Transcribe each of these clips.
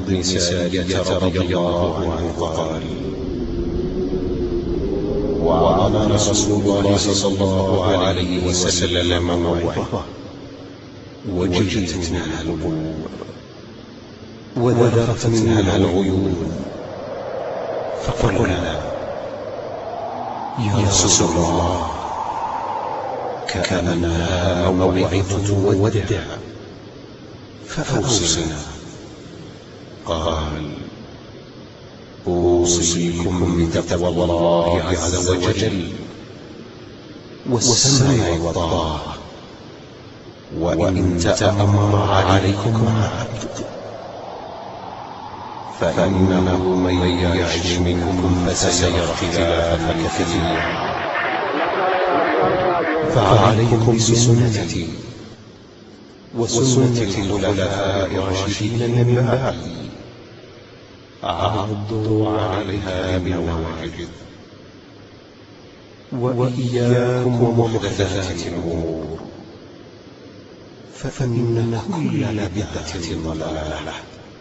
بن سارية رضي الله عنه قال: وعظنا رسول الله صلى الله عليه وسلم موعظة وجلت منها القلوب وذرفت منها العيون، فقلنا: يا رسول الله، كأنها موعظة ودع، فأوصنا. قال: أوصيكم بتقوى الله عز وجل والسمع والطاعة، وإن تأمر عليكم عبد، فإنه من يعش منكم فسيرى اختلافا كثيرا، فعليكم بسنتي وسنة الخلفاء الراشدين من بعدي، عضوا عليها بالنواجذ، وإياكم ومحدثات الأمور، فإن كل بدعة ضلالة.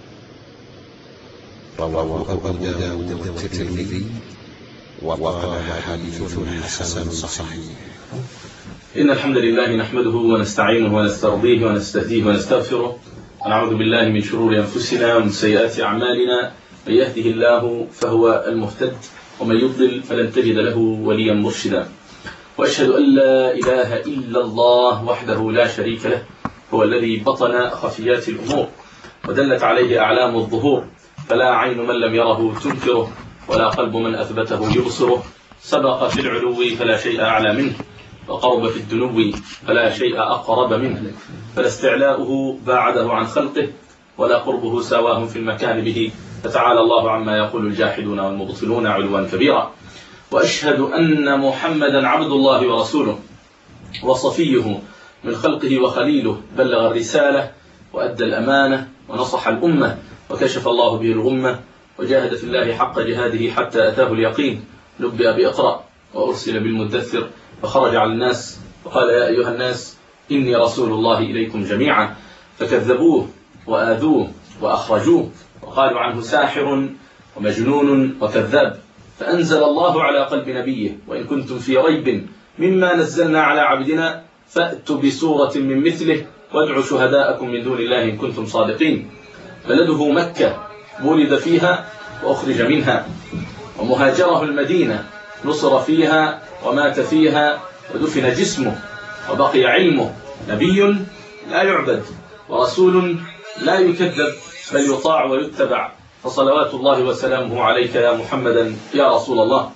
رواه أبو داود والترمذي وقال حديث حسن صحيح. إن الحمد لله نحمده ونستعينه ونسترضيه ونستهديه ونستغفره، ونعوذ بالله من شرور أنفسنا ومن سيئات أعمالنا. من يهده الله فهو المهتد، ومن يضلل فلن تجد له وليا مرشدا. وأشهد أن لا إله إلا الله وحده لا شريك له، هو الذي بطن خفيات الأمور ودلت عليه أعلام الظهور، فلا عين من لم يره تنكره، ولا قلب من أثبته يبصره. سبق في العلو فلا شيء أعلى منه، وقرب في الدنو فلا شيء أقرب منه، فلا استعلاؤه باعده عن خلقه، ولا قربه ساواهم في المكان به، فتعالى الله عما يقول الجاحدون والمبطلون علوا كبيرا. وأشهد أن محمدا عبد الله ورسوله وصفيه من خلقه وخليله، بلغ الرسالة وأدى الأمانة ونصح الأمة، وكشف الله به الغمة، وجاهد في الله حق جهاده حتى أتاه اليقين. نبئ بإقرأ وأرسل بالمدثر، فخرج على الناس وقال: يا أيها الناس إني رسول الله إليكم جميعا. فكذبوه وآذوه وأخرجوه، وقالوا عنه ساحر ومجنون وكذاب. فأنزل الله على قلب نبيه: وإن كنتم في ريب مما نزلنا على عبدنا فأتوا بسورة من مثله وادعوا شهداءكم من دون الله إن كنتم صادقين. بلده مكة ولد فيها وأخرج منها، ومهاجره المدينة نصر فيها ومات فيها ودفن جسمه، وبقي علمه. نبي لا يعبد ورسول لا يكذب، بل يطاع ويتبع. فصلوات الله وسلامه عليك يا محمدا يا رسول الله.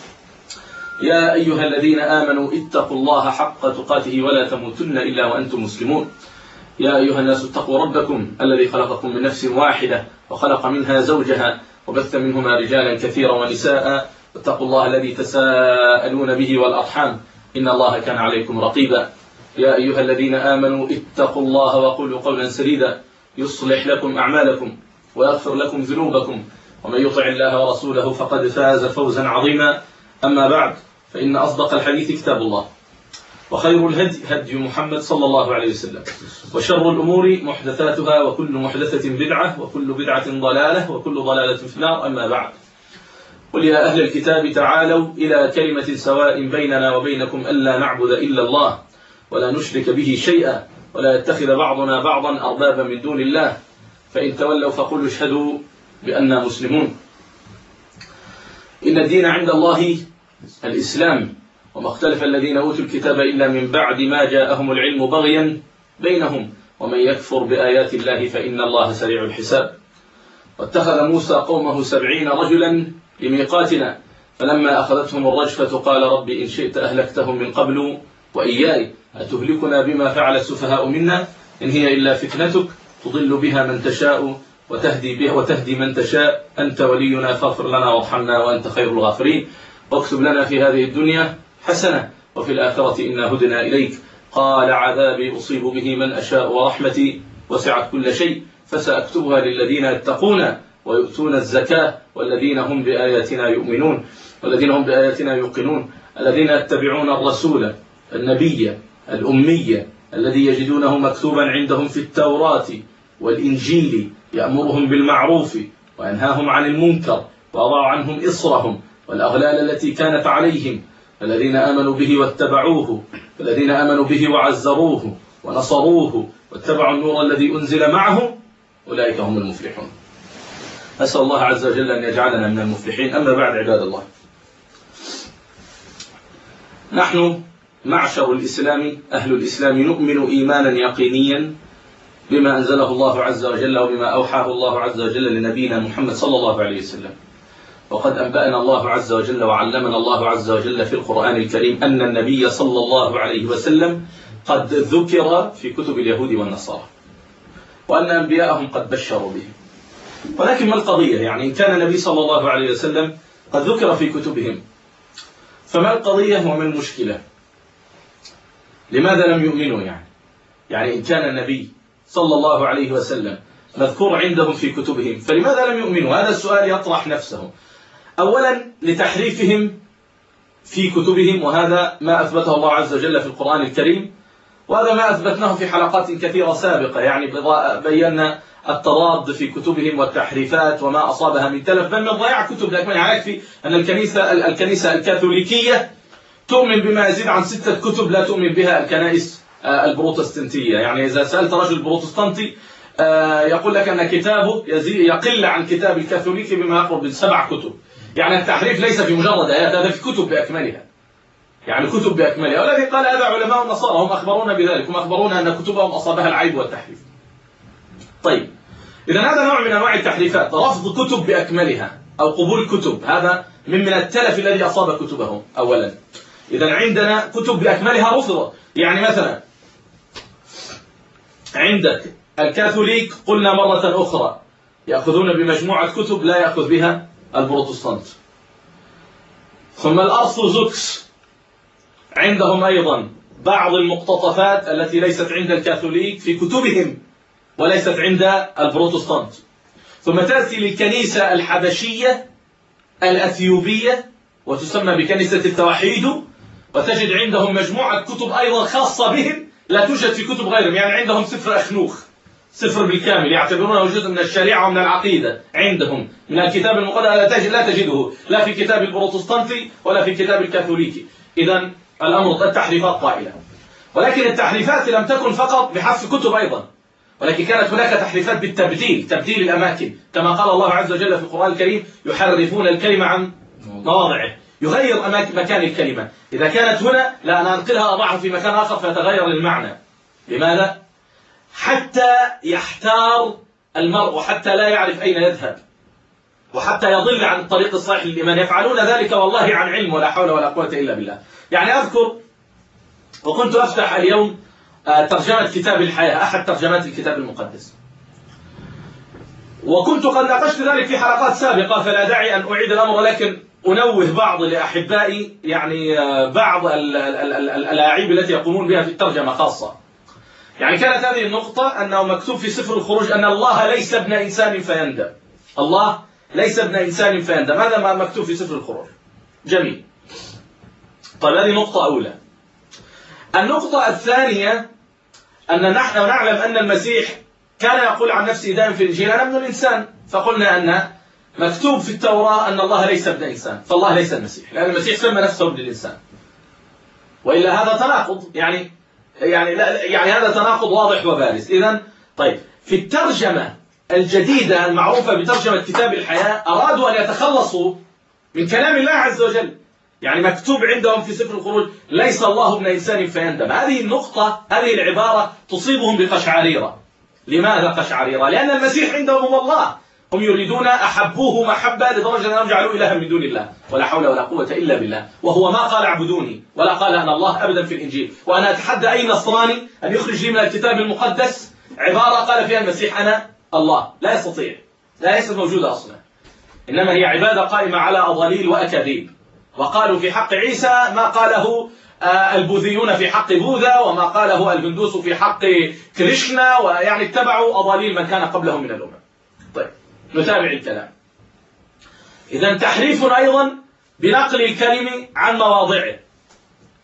يا أيها الذين آمنوا اتقوا الله حق تقاته ولا تموتن إلا وأنتم مسلمون. يا أيها الناس اتقوا ربكم الذي خلقكم من نفس واحدة وخلق منها زوجها وبث منهما رجالا كثيرا ونساء، واتقوا الله الذي تساءلون به والأرحام إن الله كان عليكم رقيبا. يا أيها الذين آمنوا اتقوا الله وقولوا قولا سديدا يصلح لكم أعمالكم ويغفر لكم ذنوبكم، ومن يطع الله ورسوله فقد فاز فوزا عظيما. أما بعد، فإن أصدق الحديث كتاب الله، وخير الهدي هدي محمد صلى الله عليه وسلم، وشر الأمور محدثاتها، وكل محدثة بدعة، وكل بدعة ضلالة، وكل ضلالة في النار. أما بعد، قل يا أهل الكتاب تعالوا إلى كلمة سواء بيننا وبينكم ألا نعبد إلا الله ولا نشرك به شيئا ولا يتخذ بعضنا بعضا أربابا من دون الله، فإن تولوا فقولوا اشهدوا بأننا مسلمون. إن الدين عند الله الإسلام، وما اختلف الذين أوتوا الكتاب إلا من بعد ما جاءهم العلم بغيا بينهم، ومن يكفر بآيات الله فإن الله سريع الحساب. واتخذ موسى قومه 70 رجلا لميقاتنا، فلما أخذتهم الرجفة قال رب إن شئت أهلكتهم من قبل وإياي، أتهلكنا بما فعل السفهاء منا، إن هي إلا فتنتك تضل بها من تشاء وتهدي من تشاء، أنت ولينا فاغفر لنا وارحمنا وأنت خير الغافرين، واكتب لنا في هذه الدنيا حسنة وفي الآخرة إنا هدنا إليك. قال عذابي أصيب به من أشاء ورحمتي وسعت كل شيء، فسأكتبها للذين يتقون ويؤتون الزكاة والذين هم بآياتنا يؤمنون والذين هم بآياتنا يوقنون، الذين يتبعون الرسول النبي الأمي الذي يجدونه مكتوبا عندهم في التوراة والإنجيل يأمرهم بالمعروف وينهاهم عن المنكر ويضع عنهم إصرهم والأغلال التي كانت عليهم، الذين آمنوا به واتبعوه، الذين آمنوا به وعزروه ونصروه واتبعوا النور الذي أنزل معه، أولئك هم المفلحون. أسأل الله عز وجل أن يجعلنا من المفلحين. أما بعد، عباد الله، نحن معشر الإسلام، أهل الإسلام، نؤمن إيمانا يقينيا بما أنزله الله عز وجل وبما أوحاه الله عز وجل لنبينا محمد صلى الله عليه وسلم. وقد أنبأنا الله عز وجل وعلمنا الله عز وجل في القرآن الكريم أن النبي صلى الله عليه وسلم قد ذكر في كتب اليهود والنصارى، وأن أنبياءهم قد بشروا به. ولكن ما القضية؟ يعني إن كان النبي صلى الله عليه وسلم قد ذكر في كتبهم، فما القضية وما المشكلة؟ لماذا لم يؤمنوا؟ يعني إن كان النبي صلى الله عليه وسلم مذكور عندهم في كتبهم، فلماذا لم يؤمنوا؟ هذا السؤال يطرح نفسه. أولا لتحريفهم في كتبهم، وهذا ما أثبته الله عز وجل في القرآن الكريم، وهذا ما أثبتناه في حلقات كثيرة سابقة. يعني بينا التضاد في كتبهم والتحريفات وما أصابها من تلف، بل من ضياع كتب. لكن يكفي أن الكنيسة الكاثوليكية تؤمن بما يزيد عن 6 كتب لا تؤمن بها الكنائس البروتستانتية. يعني إذا سألت رجل بروتستانتي يقول لك أن كتابه يقل عن كتاب الكاثوليكي بما يقرب من 7 كتب. يعني التحريف ليس في مجرد آيات، هذا في كتب بأكملها، يعني كتب بأكملها. والذي قال هذا علماء النصارى، هم أخبرونا بذلك، هم أخبرونا أن كتبهم أصابها العيب والتحريف. طيب، إذا هذا نوع من أنواع التحريفات، رفض كتب بأكملها أو قبول كتب، هذا من التلف الذي أصاب كتبهم. أولا، إذا عندنا كتب بأكملها رفضت. يعني مثلا عندك الكاثوليك، قلنا مرة أخرى، يأخذون بمجموعة كتب لا يأخذ بها البروتستانت. ثم الأرثوذكس عندهم أيضا بعض المقتطفات التي ليست عند الكاثوليك في كتبهم وليست عند البروتستانت. ثم تأتي للكنيسة الحبشية الأثيوبية وتسمى بكنيسة التوحيد، وتجد عندهم مجموعة كتب أيضا خاصة بهم لا توجد في كتب غيرهم. يعني عندهم سفر أخنوخ، سفر بالكامل، يعتبرونه جزء من الشريعة ومن العقيدة عندهم من الكتاب المقدس، لا تجده لا في كتاب البروتستانتي ولا في كتاب الكاثوليكي. إذا الأمر التحريفات طائلة، ولكن التحريفات لم تكن فقط بحذف كتب أيضا، ولكن كانت هناك تحريفات بالتبديل، تبديل الأماكن، كما قال الله عز وجل في القرآن الكريم: يحرفون الكلمة عن مواضعه، يغير مكان الكلمة. إذا كانت هنا، لا، أنا أنقلها أضعها في مكان آخر فيتغير المعنى. لماذا؟ حتى يحتار المرء، وحتى لا يعرف أين يذهب، وحتى يضل عن الطريق الصحيح للإيمان. يفعلون ذلك والله عن علم، ولا حول ولا قوة إلا بالله. يعني أذكر وكنت أفتح اليوم ترجمة كتاب الحياة، أحد ترجمات الكتاب المقدس، وكنت قد ناقشت ذلك في حلقات سابقة، فلا داعي أن أعيد الأمر، لكن أنوه بعض لأحبائي، يعني بعض الألاعيب التي يقومون بها في الترجمة خاصة. يعني كانت هذه النقطة أنه مكتوب في سفر الخروج أن الله ليس ابن إنسان فيندم. الله ليس ابن إنسان فيندم، هذا ما مكتوب في سفر الخروج. جميل. طيب، هذه نقطة أولى. النقطة الثانية أن نحن نعلم أن المسيح كان يقول عن نفسه دائما في الإنجيل: أنا ابن الإنسان. فقلنا أن مكتوب في التوراة أن الله ليس ابن إنسان، فالله ليس المسيح، لأن المسيح سمى نفسه ابن الإنسان. وإلا هذا تناقض، يعني هذا تناقض واضح وبارز. إذن طيب، في الترجمة الجديدة المعروفة بترجمة كتاب الحياة أرادوا أن يتخلصوا من كلام الله عز وجل. يعني مكتوب عندهم في سفر الخروج: ليس الله ابن إنسان فيندم. هذه النقطة، هذه العبارة تصيبهم بقشعريرة. لماذا قشعريرة؟ لأن المسيح عندهم هو الله، هم يريدون أحبوه محبة لدرجة أن يجعلوا إلها من دون الله، ولا حول ولا قوة إلا بالله. وهو ما قال اعبدوني ولا قال أنا الله أبدا في الإنجيل. وأنا أتحدى أي نصراني أن يخرج لي من الكتاب المقدس عبارة قال فيها المسيح أنا الله. لا يستطيع، لا ليست موجودة أصلا. إنما هي عبادة قائمة على أضاليل وأكاذيب. وقالوا في حق عيسى ما قاله البوذيون في حق بوذا، وما قاله الهندوس في حق كريشنا، ويعني اتبعوا أضاليل من كان قبلهم من الأمم. طيب، نتابع الكلام. إذن تحريف أيضا بنقل الكلمة عن مواضعه،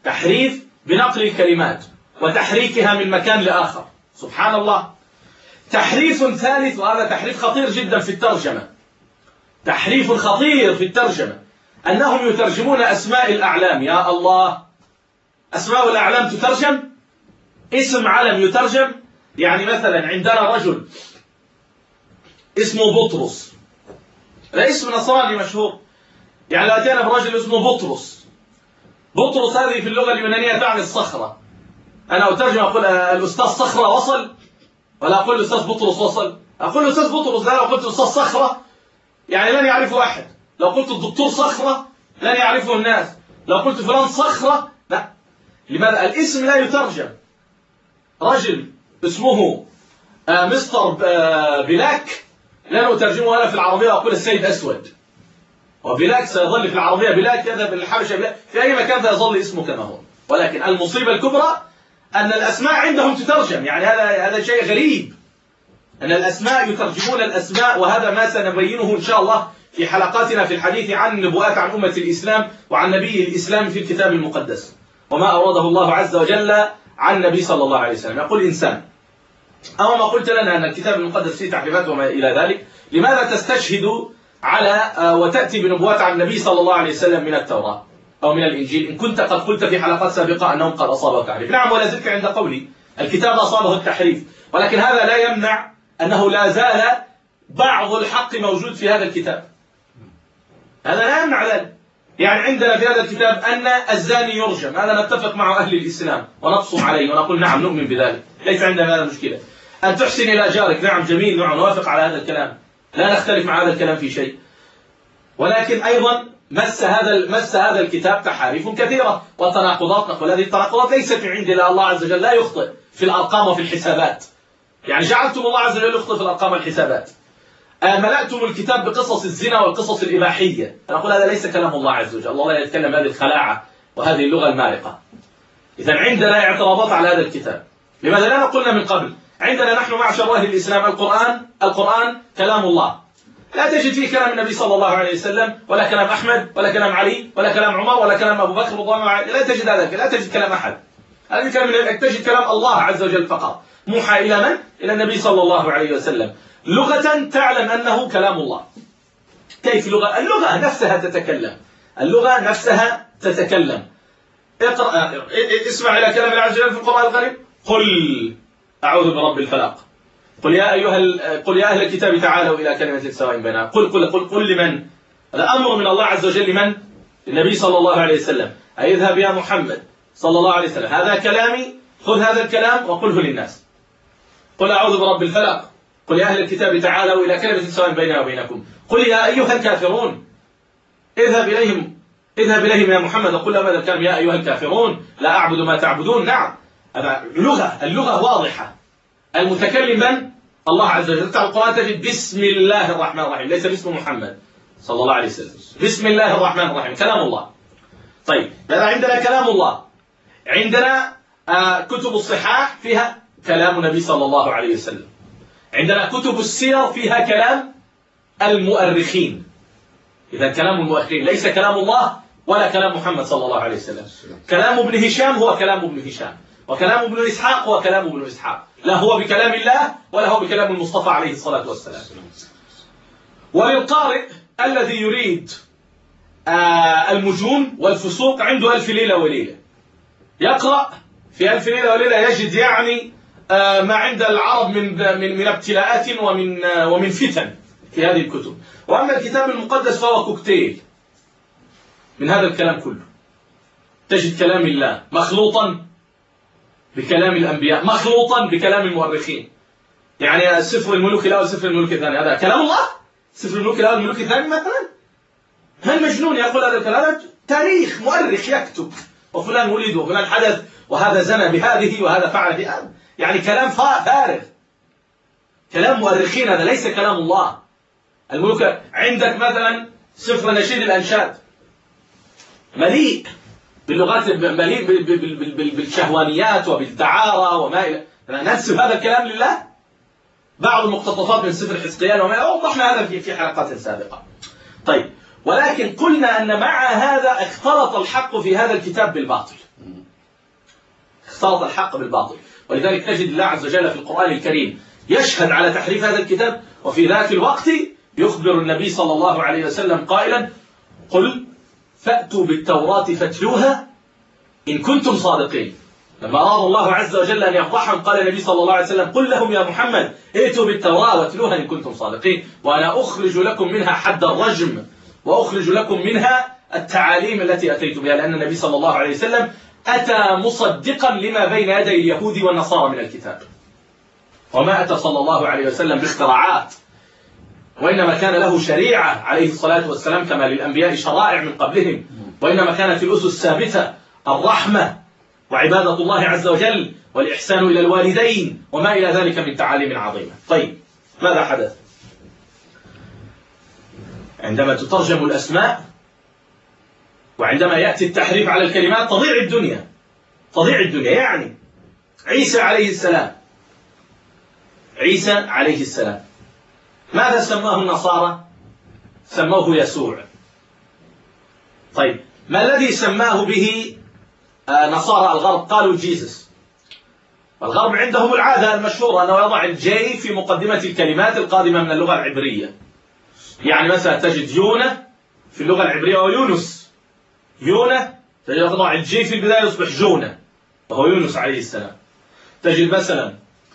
تحريف بنقل الكلمات وتحريكها من مكان لآخر. سبحان الله، تحريف ثالث، وهذا تحريف خطير جدا في الترجمة، تحريف خطير في الترجمة، أنهم يترجمون أسماء الأعلام. يا الله، أسماء الأعلام تترجم، اسم علم يترجم. يعني مثلا عندنا رجل اسمه بطرس، هذا اسم نصراني مشهور، يعني لو أتينا برجل اسمه بطرس، بطرس هذه في اللغة اليونانية تعني الصخرة. أنا أترجم أقول الأستاذ صخرة وصل، ولا أقول الأستاذ بطرس وصل، أقول الأستاذ بطرس. لا، لو قلت الأستاذ صخرة يعني لن يعرفه أحد، لو قلت الدكتور صخرة لن يعرفه الناس، لو قلت فلان صخرة لا. لماذا؟ الاسم لا يترجم. رجل اسمه مستر بلاك لن أترجمه ولا في العربية وأقول السيد أسود، وبلاك سيظل في العربية بلاك، يذهب للحبشة بلاك، في أي مكان سيظل اسمه كما هو. ولكن المصيبة الكبرى أن الأسماء عندهم تترجم. يعني هذا شيء غريب، أن الأسماء يترجمون الأسماء، وهذا ما سنبينه إن شاء الله في حلقاتنا في الحديث عن النبوءات عن أمة الإسلام وعن نبي الإسلام في الكتاب المقدس، وما أورده الله عز وجل عن النبي صلى الله عليه وسلم. يقول إنسان: أو ما قلت لنا أن الكتاب المقدس فيه تحريفات وما إلى ذلك، لماذا تستشهد على وتأتي بنبوات عن النبي صلى الله عليه وسلم من التوراة أو من الإنجيل إن كنت قد قلت في حلقات سابقة أنهم قد أصابوا التحريف؟ نعم، ولا زلت عند قولي الكتاب أصابه التحريف، ولكن هذا لا يمنع أنه لا زال بعض الحق موجود في هذا الكتاب. هذا لا يمنع ذلك. يعني عندنا في هذا الكتاب أن الزاني يرجم، هذا نتفق مع أهل الإسلام ونقصم عليه ونقول نعم نؤمن بذلك، ليس عندنا هذا المشكلة. أن تحسن إلى جارك، نعم جميل، نعم نوافق على هذا الكلام، لا نختلف مع هذا الكلام في شيء. ولكن أيضا مس هذا الكتاب تحاريف كثيرة وتناقضات. نقول هذه التناقضات ليست من عند الله عز وجل، لا يخطئ في الأرقام وفي الحسابات. يعني جعلتم الله عز وجل يخطئ في الأرقام والحسابات. ملأتم الكتاب بقصص الزنا والقصص الإباحية. نقول هذا ليس كلام الله عز وجل، الله لا يتكلم هذه الخلاعة وهذه اللغة المارقة. إذن عندنا اعتراضات على هذا الكتاب. لماذا لا نقولنا من قبل؟ عندنا نحن معشر أهل الإسلام القرآن كلام الله، لا تجد فيه كلام النبي صلى الله عليه وسلم، ولا كلام أحمد، ولا كلام علي، ولا كلام عمر، ولا كلام أبو بكر رضي الله عنه، لا تجد هذا، لا تجد كلام أحد. هذا الكلام تجد كلام الله عز وجل فقط، موحى إلى من؟ إلى النبي صلى الله عليه وسلم. لغة تعلم أنه كلام الله. كيف لغة؟ اللغة نفسها تتكلم، اللغة نفسها تتكلم. اقرأ، اسمع إلى كلام الله عز وجل في القرآن الكريم: قل أعوذ برب الفلق، قل يا أهل الكتاب تعالوا إلى كلمة سواء بيننا. قل لمن؟ هذا أمر من الله عز وجل لمن؟ للنبي صلى الله عليه وسلم. اذهب يا محمد صلى الله عليه وسلم، هذا كلامي، خذ هذا الكلام وقله للناس. قل أعوذ برب الفلق، قل يا أهل الكتاب تعالوا إلى كلمة سواء بيننا وبينكم. قل يا أيها الكافرون، اذهب إليهم يا محمد وقل لهم هذا الكلام: يا أيها الكافرون لا أعبد ما تعبدون. نعم، هذا اللغة واضحة. المتكلم من؟ الله عز وجل. تفتح القرآن تجد بسم الله الرحمن الرحيم، ليس باسم محمد صلى الله عليه وسلم، بسم الله الرحمن الرحيم، كلام الله. طيب، هذا عندنا كلام الله. عندنا كتب الصحاح فيها كلام النبي صلى الله عليه وسلم. عندنا كتب السير فيها كلام المؤرخين. إذا كلام المؤرخين ليس كلام الله ولا كلام محمد صلى الله عليه وسلم. كلام ابن هشام هو كلام ابن هشام، وكلام ابن إسحاق هو كلام ابن إسحاق، لا هو بكلام الله ولا هو بكلام المصطفى عليه الصلاة والسلام. وللقارئ الذي يريد المجون والفسوق عنده ألف ليلة وليلة، يقرأ في ألف ليلة وليلة يجد يعني ما عند العرب من ابتلاءات ومن فتن في هذه الكتب. وأما الكتاب المقدس فهو كوكتيل من هذا الكلام كله. تجد كلام الله مخلوطا بكلام الأنبياء، مخلوطا بكلام المؤرخين. يعني سفر الملوك الأول سفر الملوك الثاني هذا كلام الله، سفر الملوك الأول الملوك الثاني مثلا. هل مجنون يقول هذا الكلام؟ تاريخ مؤرخ يكتب وفلان ولد وفلان حدث وهذا زنى بهذه وهذا فعل بهذا، يعني كلام فارغ، كلام مؤرخين، هذا ليس كلام الله. الملوك عندك مثلا سفر نشيد الأنشاد مليء باللغات، مليء بالشهوانيات وبالدعارة وما إلى، ننسب هذا الكلام لله. بعض المقتطفات من سفر حزقيال وما وضحنا هذا في حلقات سابقة. طيب، ولكن قلنا أن مع هذا اختلط الحق في هذا الكتاب بالباطل، اختلط الحق بالباطل. ولذلك تجد الله عز وجل في القرآن الكريم يشهد على تحريف هذا الكتاب. وفي ذاك الوقت يخبر النبي صلى الله عليه وسلم قائلا: قل فأتوا بالتوراة فاتلوها إن كنتم صادقين. لما أراد الله عز وجل أن يفضحهم قال النبي صلى الله عليه وسلم: قل لهم يا محمد ائتوا بالتوراة واتلوها إن كنتم صادقين، وأنا أخرج لكم منها حد الرجم، وأخرج لكم منها التعاليم التي أتيت بها، لأن النبي صلى الله عليه وسلم أتى مصدقا لما بين يدي اليهود والنصارى من الكتاب، وما أتى صلى الله عليه وسلم باختراعات، وإنما كان له شريعة عليه الصلاة والسلام كما للأنبياء شرائع من قبلهم، وإنما كانت الأسس ثابتة: الرحمة وعبادة الله عز وجل والإحسان إلى الوالدين وما إلى ذلك من تعاليم عظيمة. طيب، ماذا حدث؟ عندما تترجم الأسماء وعندما يأتي التحريف على الكلمات تضيع الدنيا، تضيع الدنيا. يعني عيسى عليه السلام، عيسى عليه السلام ماذا سماه النصارى؟ سموه يسوع. طيب، ما الذي سماه به نصارى الغرب؟ قالوا جيسس. والغرب عندهم العادة المشهورة أنه يضع الجي في مقدمة الكلمات القادمة من اللغة العبرية. يعني مثلا تجد يونا في اللغة العبرية ويونس، يونا تجد يضع الجي في البداية يصبح جونا وهو يونس عليه السلام. تجد مثلا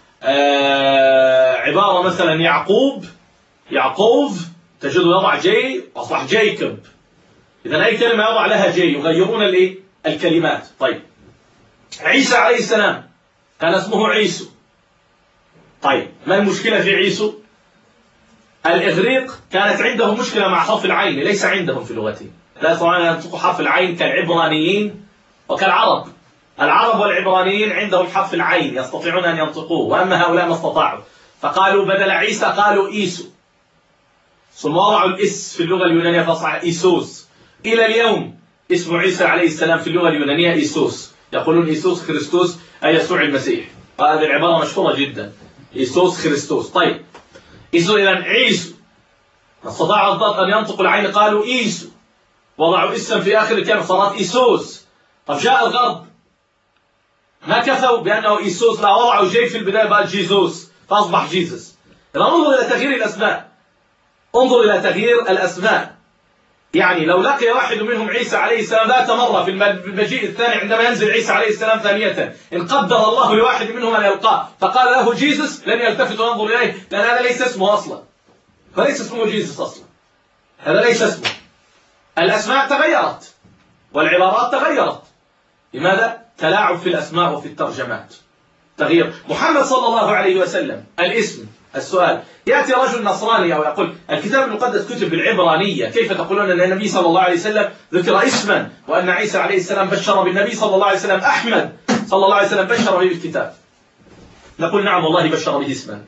عبارة مثلا يعقوب، يعقوب تجد يضع جي أصبح جيكب. إذن أي كلمة يضع لها جي يغيرون الكلمات. طيب، عيسى عليه السلام كان اسمه عيسو. طيب، ما المشكلة في عيسو؟ الإغريق كانت عندهم مشكلة مع حرف العين، ليس عندهم في لغتهم، لا يستطيعون أن ينطقوا حرف العين كالعبرانيين وكالعرب. العرب والعبرانيين عندهم حرف العين يستطيعون أن ينطقوه، وأما هؤلاء ما استطاعوا، فقالوا بدل عيسى قالوا إيسو، ثم وضعوا الإس في اللغة اليونانية فأصبح إيسوس. إلى اليوم اسم عيسى عليه السلام في اللغة اليونانية إيسوس، يقولون إيسوس خريستوس أي يسوع المسيح، هذه العبارة مشهورة جدا، إيسوس خريستوس. طيب، إيسو إذن عيسو، استطاع الضاد أن ينطق العين قالوا إيسو، وضعوا اسم في آخر الكلمة صارت إيسوس. طب جاء الغرب ما كفوا بأنه إيسوس، لا وضعوا جي في البداية قال جيزوس فأصبح جيزس. إذن انظر إلى تغيير الأسماء، انظر إلى تغيير الأسماء. يعني لو لقي واحد منهم عيسى عليه السلام ذات مرة في المجيء الثاني عندما ينزل عيسى عليه السلام ثانية، إن قدر الله لواحد منهم أن يلقاه فقال له جيسس لن يلتفت وينظر إليه، لأن هذا ليس اسمه أصلا، فليس اسمه جيسس أصلا، هذا ليس اسمه. الأسماء تغيرت والعبارات تغيرت. لماذا؟ تلاعب في الأسماء وفي الترجمات، تغيير. محمد صلى الله عليه وسلم الاسم، السؤال، يأتي رجل نصراني أو يقول الكتاب المقدس كتب بالعبرانية، كيف تقولون أن النبي صلى الله عليه وسلم ذكر اسما وأن عيسى عليه السلام بشر بالنبي صلى الله عليه وسلم، أحمد صلى الله عليه وسلم بشر به بالكتاب؟ نقول نعم والله بشر به اسما،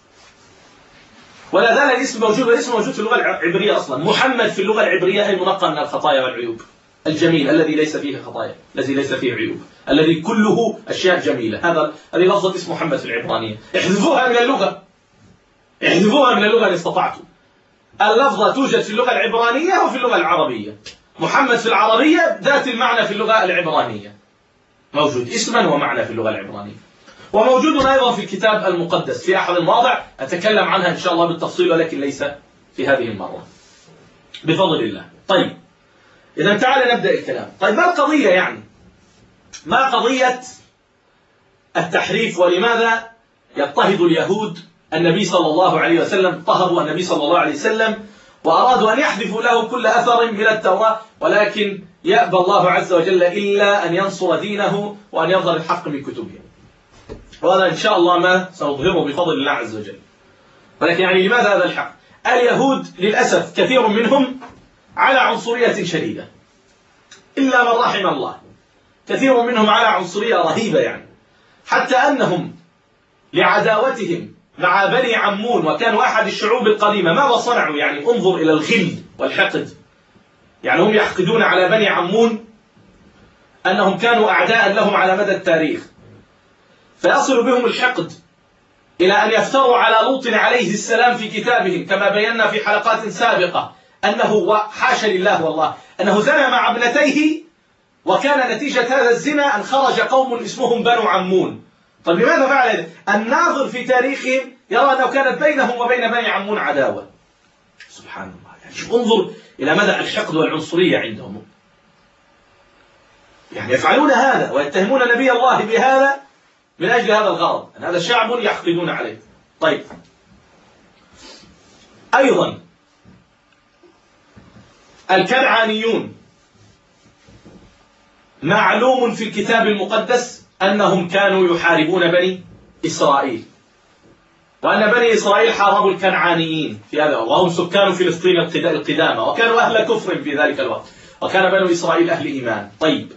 ولا زال الاسم موجود، والاسم موجود في اللغة العبرية أصلا. محمد في اللغة العبرية أي منقى من الخطايا والعيوب، الجميل الذي ليس فيه خطايا، الذي ليس فيه عيوب، الذي كله أشياء جميلة. هذه لفظة اسم محمد في العبرانية، احذفوها من اللغة، احذفوها من اللغة إن استطعتم. اللفظة توجد في اللغة العبرانية وفي اللغة العربية. محمد في العربية ذات المعنى في اللغة العبرانية، موجود اسما ومعنى في اللغة العبرانية، وموجود أيضا في الكتاب المقدس في أحد المواضع أتكلم عنها إن شاء الله بالتفصيل، ولكن ليس في هذه المرة بفضل الله. طيب، إذا تعال نبدأ الكلام. طيب، ما القضية يعني؟ ما قضية التحريف، ولماذا يضطهد اليهود النبي صلى الله عليه وسلم؟ اضطهدوا النبي صلى الله عليه وسلم وأرادوا أن يحذفوا له كل أثر من التوراة، ولكن يأبى الله عز وجل إلا أن ينصر دينه وأن يظهر الحق من كتبه، وهذا إن شاء الله ما سنظهره بفضل الله عز وجل. ولكن يعني لماذا هذا الحق؟ اليهود للأسف كثير منهم على عنصرية شديدة إلا من رحم الله، كثير منهم على عنصرية رهيبة، يعني حتى أنهم لعداوتهم مع بني عمون وكانوا أحد الشعوب القديمة ماذا صنعوا؟ يعني انظر إلى الغل والحقد. يعني هم يحقدون على بني عمون أنهم كانوا أعداء لهم على مدى التاريخ، فيصل بهم الحقد إلى أن يفتروا على لوط عليه السلام في كتابهم كما بينا في حلقات سابقة أنه وحاشا لله والله أنه زنى مع ابنتيه، وكان نتيجة هذا الزنا أن خرج قوم اسمهم بنو عمون، طيب لماذا فعل هذا؟ الناظر في تاريخهم يرى أنه كانت بينهم وبين بني عمون عداوة. سبحان الله، يعني انظر إلى مدى الحقد والعنصرية عندهم. يعني يفعلون هذا ويتهمون نبي الله بهذا من أجل هذا الغرض، أن هذا شعب يحقدون عليه. طيب أيضا الكنعانيون معلوم في الكتاب المقدس أنهم كانوا يحاربون بني إسرائيل، وأن بني إسرائيل حاربوا الكنعانيين في هذا، وهم سكان فلسطين القدامى، وكانوا أهل كفر في ذلك الوقت، وكان بنو إسرائيل أهل إيمان. طيب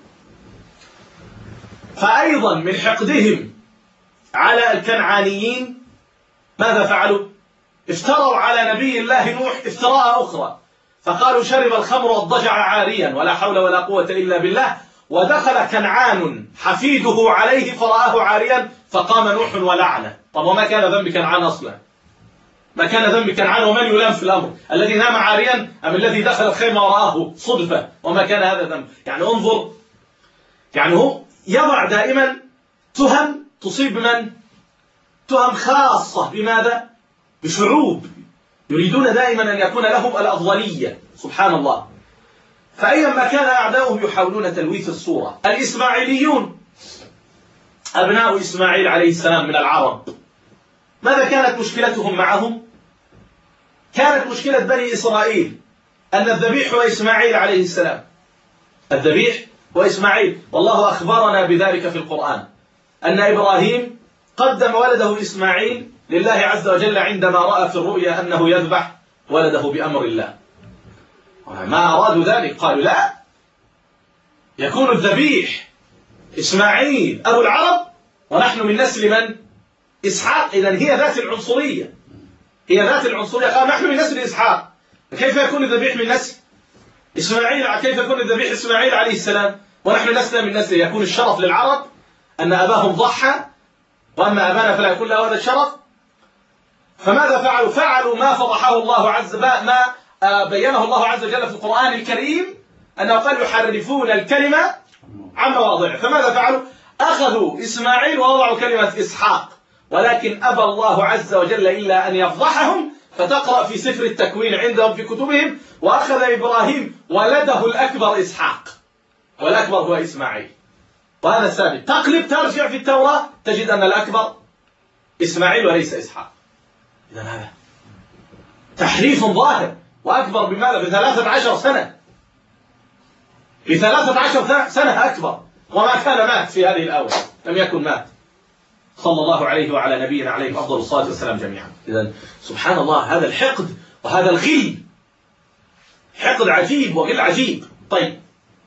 فأيضا من حقدهم على الكنعانيين ماذا فعلوا؟ افتروا على نبي الله نوح افتراء أخرى، فقالوا شرب الخمر واضطجع عاريا ولا حول ولا قوة إلا بالله، ودخل كنعان حفيده عليه فرآه عاريا فقام نوح ولعنه. طب وما كان ذنب كنعان أصلا؟ ما كان ذنب كنعان ومن يلام في الأمر؟ الذي نام عاريا أم الذي دخل الخيمة ورآه صدفة؟ وما كان هذا ذنب. يعني انظر، يعني هو يضع دائما تهم تصيب من؟ تهم خاصة بماذا؟ بشعوب يريدون دائما أن يكون لهم الأفضلية. سبحان الله. فأيما كان أعداؤهم يحاولون تلويث الصورة. الإسماعيليون أبناء إسماعيل عليه السلام من العرب، ماذا كانت مشكلتهم معهم؟ كانت مشكلة بني إسرائيل أن الذبيح هو إسماعيل عليه السلام، الذبيح هو إسماعيل، والله أخبرنا بذلك في القرآن أن إبراهيم قدم ولده إسماعيل لله عز وجل عندما رأى في الرؤيا أنه يذبح ولده بأمر الله. ما أرادوا ذلك، قالوا لا، يكون الذبيح إسماعيل أبو العرب ونحن من نسل من؟ إسحاق. إذن هي ذات العنصرية، هي ذات العنصرية. قال نحن من نسل إسحاق، كيف يكون الذبيح من نسل إسماعيل؟ كيف يكون الذبيح إسماعيل عليه السلام ونحن لسنا من نسل؟ يكون الشرف للعرب أن أباهم ضحى، وأما أبانا فلا يكون له هذا الشرف. فماذا فعلوا؟ فعلوا ما فضحه الله عز وجل، ما بينه الله عز وجل في القرآن الكريم، أنه قال يحرفون الكلمة عن مواضعه. فماذا فعلوا؟ أخذوا إسماعيل ووضعوا كلمة إسحاق، ولكن أبى الله عز وجل إلا أن يفضحهم. فتقرأ في سفر التكوين عندهم في كتبهم وأخذ إبراهيم ولده الأكبر إسحاق، والأكبر هو إسماعيل، وهذا الثابت. تقلب ترجع في التوراة تجد أن الأكبر إسماعيل وليس إسحاق. إذن هذا تحريف ظاهر، وأكبر بماذا؟ ب13 سنة، ب13 سنة أكبر، وما كان مات في هذه الآونة، لم يكن مات، صلى الله عليه وعلى نبينا عليه أفضل الصلاة والسلام جميعا. إذن سبحان الله، هذا الحقد وهذا الغل، حقد عجيب وغل عجيب. طيب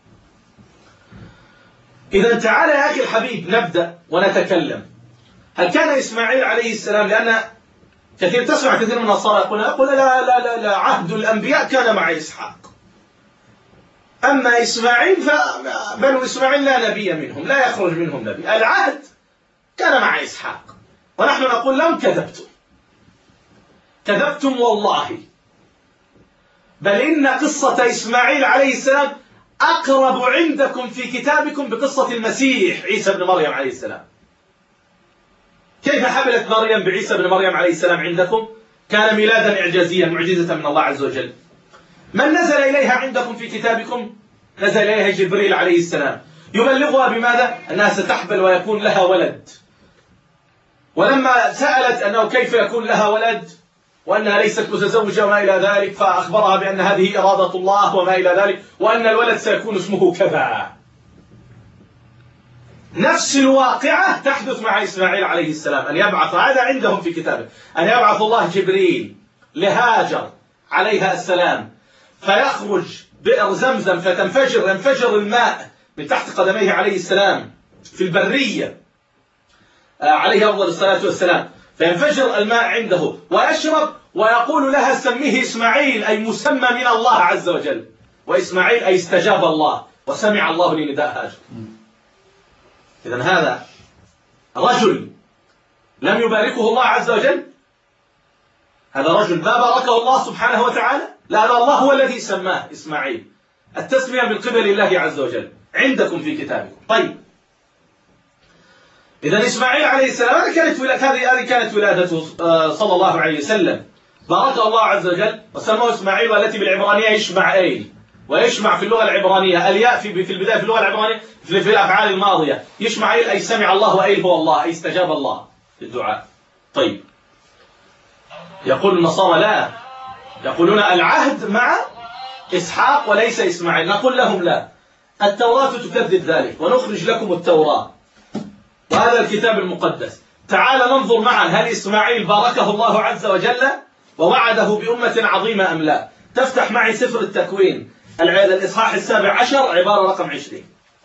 إذن تعالى يا أخي الحبيب نبدأ ونتكلم. هل كان إسماعيل عليه السلام، لأن تسمع كثير من النصارى يقول لا لا لا لا، عهد الأنبياء كان مع إسحاق، أما إسماعيل فبنو إسماعيل لا نبي منهم، لا يخرج منهم نبي، العهد كان مع إسحاق. ونحن نقول لهم كذبتم والله، بل إن قصة إسماعيل عليه السلام أقرب عندكم في كتابكم بقصة المسيح عيسى بن مريم عليه السلام. كيف حملت مريم بعيسى بن مريم عليه السلام عندكم؟ كان ميلادا إعجازيا، معجزة من الله عز وجل. من نزل إليها عندكم في كتابكم؟ نزل إليها جبريل عليه السلام، يبلغها بماذا؟ أنها ستحبل ويكون لها ولد. ولما سألت أنه كيف يكون لها ولد وأنها ليست متزوجة وما إلى ذلك، فأخبرها بأن هذه إرادة الله وما إلى ذلك، وأن الولد سيكون اسمه كذا. نفس الواقعة تحدث مع إسماعيل عليه السلام، أن يبعث، هذا عندهم في كتابه، أن يبعث الله جبريل لهاجر عليها السلام، فيخرج بئر زمزم ينفجر الماء من تحت قدميه عليه السلام في البرية عليه أفضل الصلاة والسلام، فينفجر الماء عنده ويشرب، ويقول لها سميه إسماعيل، أي مسمى من الله عز وجل، وإسماعيل أي استجاب الله وسمع الله لنداء هاجر. إذن هذا رجل لم يباركه الله عز وجل، هذا رجل ما باركه الله سبحانه وتعالى، لا الله هو الذي سماه إسماعيل، التسمية من قبل الله عز وجل عندكم في كتابكم. طيب إذا إسماعيل عليه السلام هذه كانت ولادته صلى الله عليه وسلم، بارك الله عز وجل وسماه إسماعيل، والتي بالعبرانية يشمعيل، ويشمع في اللغة العبرانية الياء في البداية في اللغة العبرانية في الأفعال الماضية، يشمعيل أي سمع الله، وأيل هو الله أي استجاب الله للدعاء. طيب، يقول النصارى لا، يقولون العهد مع إسحاق وليس إسماعيل. نقول لهم لا، التوراة تكذب ذلك، ونخرج لكم التوراة وهذا الكتاب المقدس. تعال ننظر معا هل إسماعيل باركه الله عز وجل ووعده بأمة عظيمة أم لا. تفتح معي سفر التكوين الإصحاح 17 عبارة رقم 20.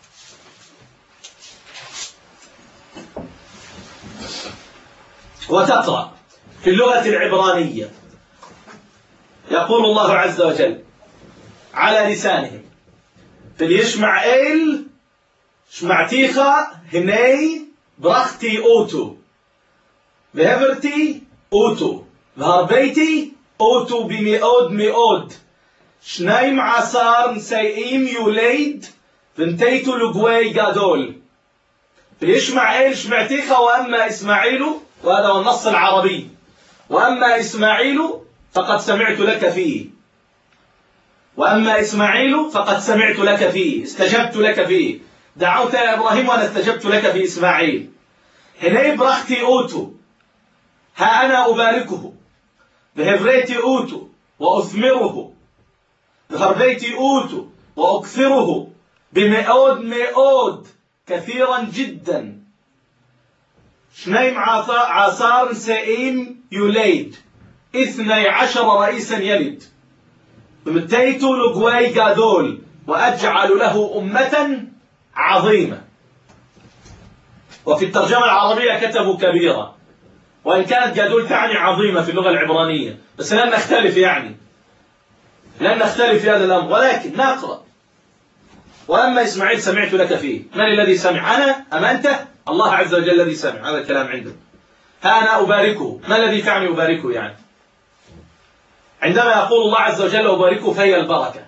وتقرأ في اللغة العبرانية، يقول الله عز وجل على لسانهم في اليشمعيل شمعتيخا هني برختي أوتو بهفرتي أوتو بهربيتي أوتو بمئود شنايم عصار نسيئيم يوليد بنتيتو لقوي قادول. في اليشمعيل شمعتيخا وأما إسماعيل، وهذا هو النص العربي، وأما إسماعيل فقد سمعت لك فيه، وأما إسماعيل فقد سمعت لك فيه، استجبت لك فيه، دعوت يا إبراهيم وأنا استجبت لك في إسماعيل. هني برختي أوتو، ها أنا أباركه، بهفريتي أوتو وأثمره، بهربيتي أوتو وأكثره، بمئود كثيرا جدا. شنيم عصار سئيم يوليد 12 رئيسا يلد، بمتيتو لقوي قادول وأجعل له أمة عظيمة. وفي الترجمة العربية كتبوا كبيرة، وإن كانت قادول تعني عظيمة في اللغة العبرانية، بس لن نختلف لن نختلف في هذا الأمر، ولكن نقرأ. وأما إسماعيل سمعت لك فيه، من الذي سمع؟ أنا أم أنت؟ الله عز وجل الذي سمع، هذا الكلام عنده. ها أنا أباركه، ما الذي تعني أباركه يعني؟ عندما يقول الله عز وجل أباركه فهي البركة،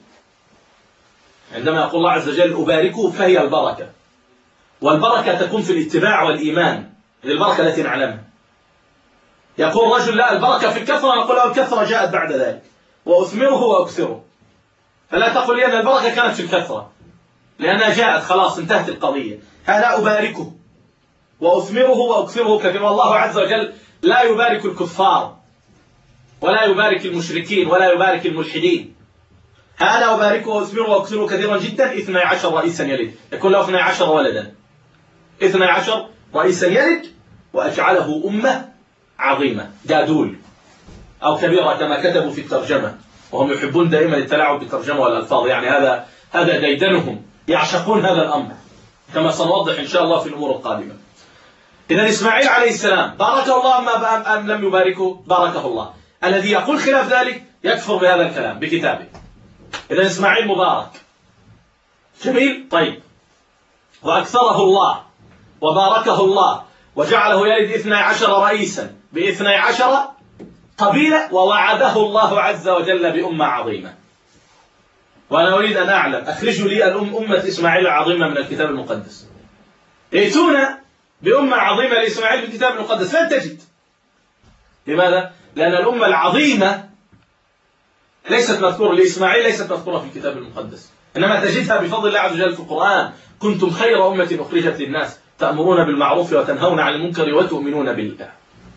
عندما يقول الله عز وجل أباركه فهي البركة، والبركة تكون في الاتباع والإيمان، البركة التي نعلمها. يقول رجل لا البركة في الكثرة، نقول له الكثرة جاءت بعد ذلك، وأثمره وأكثره، فلا تقل لي أن البركة كانت في الكثرة لأنها جاءت خلاص انتهت القضية. هذا أباركه وأثمره وأكثره كثيرا. والله عز وجل لا يبارك الكفار ولا يبارك المشركين ولا يبارك الملحدين. هذا أباركه وأثمره وأكثره كثيرا جدا 12 رئيسا يلد، يكون له 12 ولدا، 12 رئيسا يلد، وأجعله أمة عظيمة جادول أو كبيرة كما كتبوا في الترجمة، وهم يحبون دائما التلاعب بالترجمة والألفاظ، يعني هذا ديدنهم، يعشقون هذا الأمر كما سنوضح إن شاء الله في الأمور القادمة. إذا إسماعيل عليه السلام باركه الله أم لم يباركه؟ باركه الله. الذي يقول خلاف ذلك يكفر بهذا الكلام بكتابه. إذا إسماعيل مبارك جميل. طيب، وأكثره الله وباركه الله وجعله يلد 12 رئيسا ب12 قبيلة، ووعده الله عز وجل بأمة عظيمة. وأنا أريد أن أعلم، أخرجوا لي أمة إسماعيل العظيمة من الكتاب المقدس. ائتونا بأمة عظيمة لإسماعيل في الكتاب المقدس، لن تجد. لماذا؟ لأن الأمة العظيمة ليست مذكورة لإسماعيل، ليست مذكورة في الكتاب المقدس، إنما تجدها بفضل الله عز وجل في القرآن. كنتم خير أمة أخرجت للناس تأمرون بالمعروف وتنهون عن المنكر وتؤمنون بالله.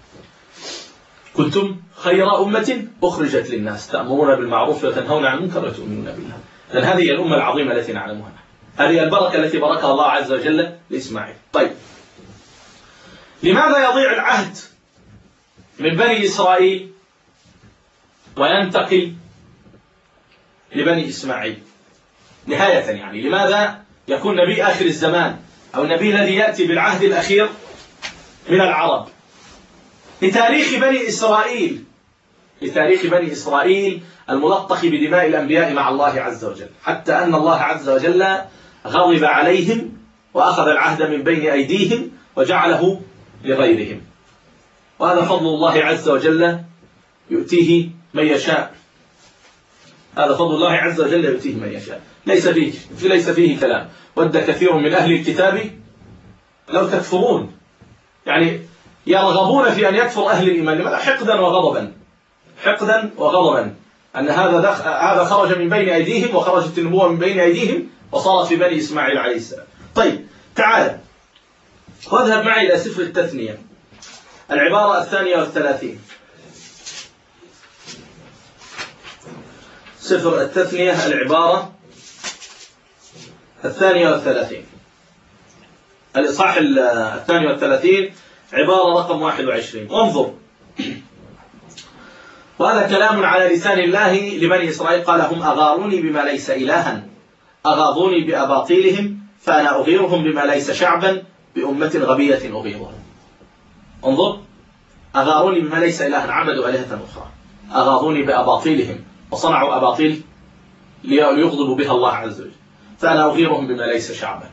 كنتم خير أمة أخرجت للناس تأمرون بالمعروف وتنهون عن المنكر وتؤمنون بالله. لأن هذه هي الأمة العظيمة التي نعلمها، هذه البركة التي باركها الله عز وجل لإسماعيل. طيب، لماذا يضيع العهد من بني إسرائيل وينتقل لبني إسماعيل نهاية؟ يعني لماذا يكون نبي آخر الزمان أو النبي الذي يأتي بالعهد الأخير من العرب؟ لتاريخ بني إسرائيل الملطخ بدماء الأنبياء مع الله عز وجل، حتى أن الله عز وجل غضب عليهم وأخذ العهد من بين أيديهم وجعله لغيرهم. وهذا فضل الله عز وجل يؤتيه من يشاء، هذا فضل الله عز وجل يؤتيه من يشاء، ليس فيه كلام. ود كثير من أهل الكتاب لو تكفرون، يعني يرغبون في أن يكفر أهل الإيمان. لماذا؟ حقدا وغضبا، حقدا وغضبا أن هذا خرج من بين أيديهم، وخرجت النبوة من بين أيديهم، وصارت في بني إسماعيل عليه السلام. طيب تعال واذهب معي إلى سفر التثنية، العبارة 32. سفر التثنية العبارة 32، الإصحاح 32 عبارة رقم 21. وانظر، وهذا كلام على لسان الله لبني إسرائيل. قال: هم أغاروني بما ليس إلها، أغاضوني بأباطيلهم، فأنا أغيرهم بما ليس شعبا، بأمة غبية أغيظهم. انظر، أغاروني بما ليس إلها، عبدوا آلهة أخرى، أغاضوني بأباطيلهم وصنعوا أباطيل ليغضبوا بها الله عز وجل، فأنا أغيرهم بما ليس شعبا،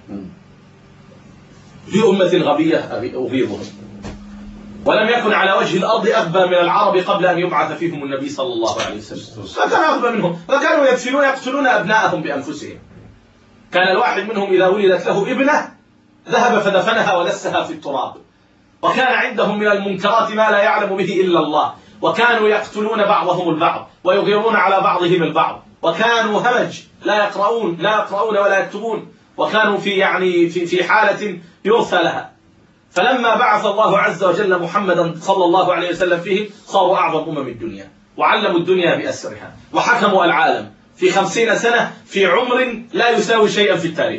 بأمة غبية أغيظهم. ولم يكن على وجه الأرض أغبى من العرب قبل أن يبعث فيهم النبي صلى الله عليه وسلم، فكان أغبى منهم، فكانوا يقتلون أبناءهم بأنفسهم. كان الواحد منهم إذا ولدت له ابنة ذهب فدفنها ودسها في التراب، وكان عندهم من المنكرات ما لا يعلم به إلا الله، وكانوا يقتلون بعضهم البعض ويغيرون على بعضهم البعض، وكانوا همج لا يقرؤون ولا يكتبون، وكانوا في حالة يرثى لها. فلما بعث الله عز وجل محمدا صلى الله عليه وسلم فيهم، صاروا أعظم الدنيا، وعلموا الدنيا بأسرها، وحكموا العالم في 50 سنة في عمر لا يساوي شيئا في التاريخ.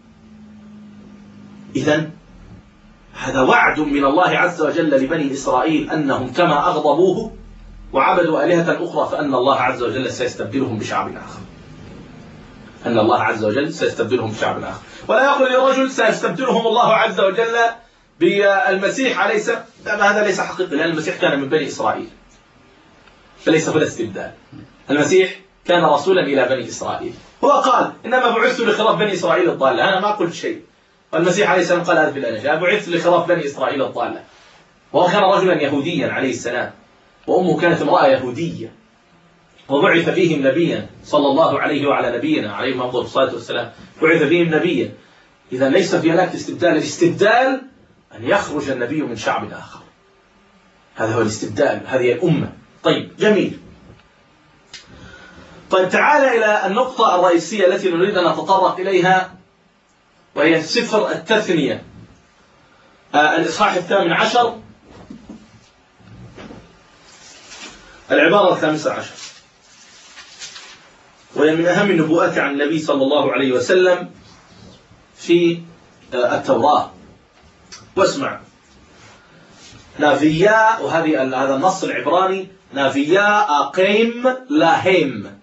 إذن هذا وعد من الله عز وجل لبني إسرائيل أنهم كما أغضبوه وعبدوا آلهة أخرى، فأن الله عز وجل سيستبدلهم بشعب آخر. أن الله عز وجل سيستبدلهم بشعب آخر. ولا يقول لرجل سيستبدلهم الله عز وجل بالمسيح عليه السلام، هذا ليس حقيقي، لأن المسيح كان من بني إسرائيل، فليس هو الاستبدال. المسيح كان رسولا إلى بني إسرائيل، هو قال: إنما بعثت لخراف بني إسرائيل الضالة. أنا ما قلت شيء. والمسيح عليه السلام قال هذا في الأناجيل: بعثت لخراف بني إسرائيل الضالة. وهو كان رجلا يهوديا عليه السلام، وأمه كانت امرأة يهودية، وبعث فيهم نبيا صلى الله عليه وعلى نبينا عليه أفضل الصلاة والسلام، بعث فيهم نبيا. إذا ليس في هناك استبدال. الاستبدال أن يخرج النبي من شعب آخر، هذا هو الاستبدال، هذه الأمة. طيب جميل. طيب تعال إلى النقطة الرئيسية التي نريد أن نتطرق إليها، وهي سفر التثنية الإصحاح 18 العبارة 15، وهي من أهم النبوءات عن النبي صلى الله عليه وسلم في التوراة. واسمع: نافيا، هذا النص العبراني: نافيا أقيم لهم،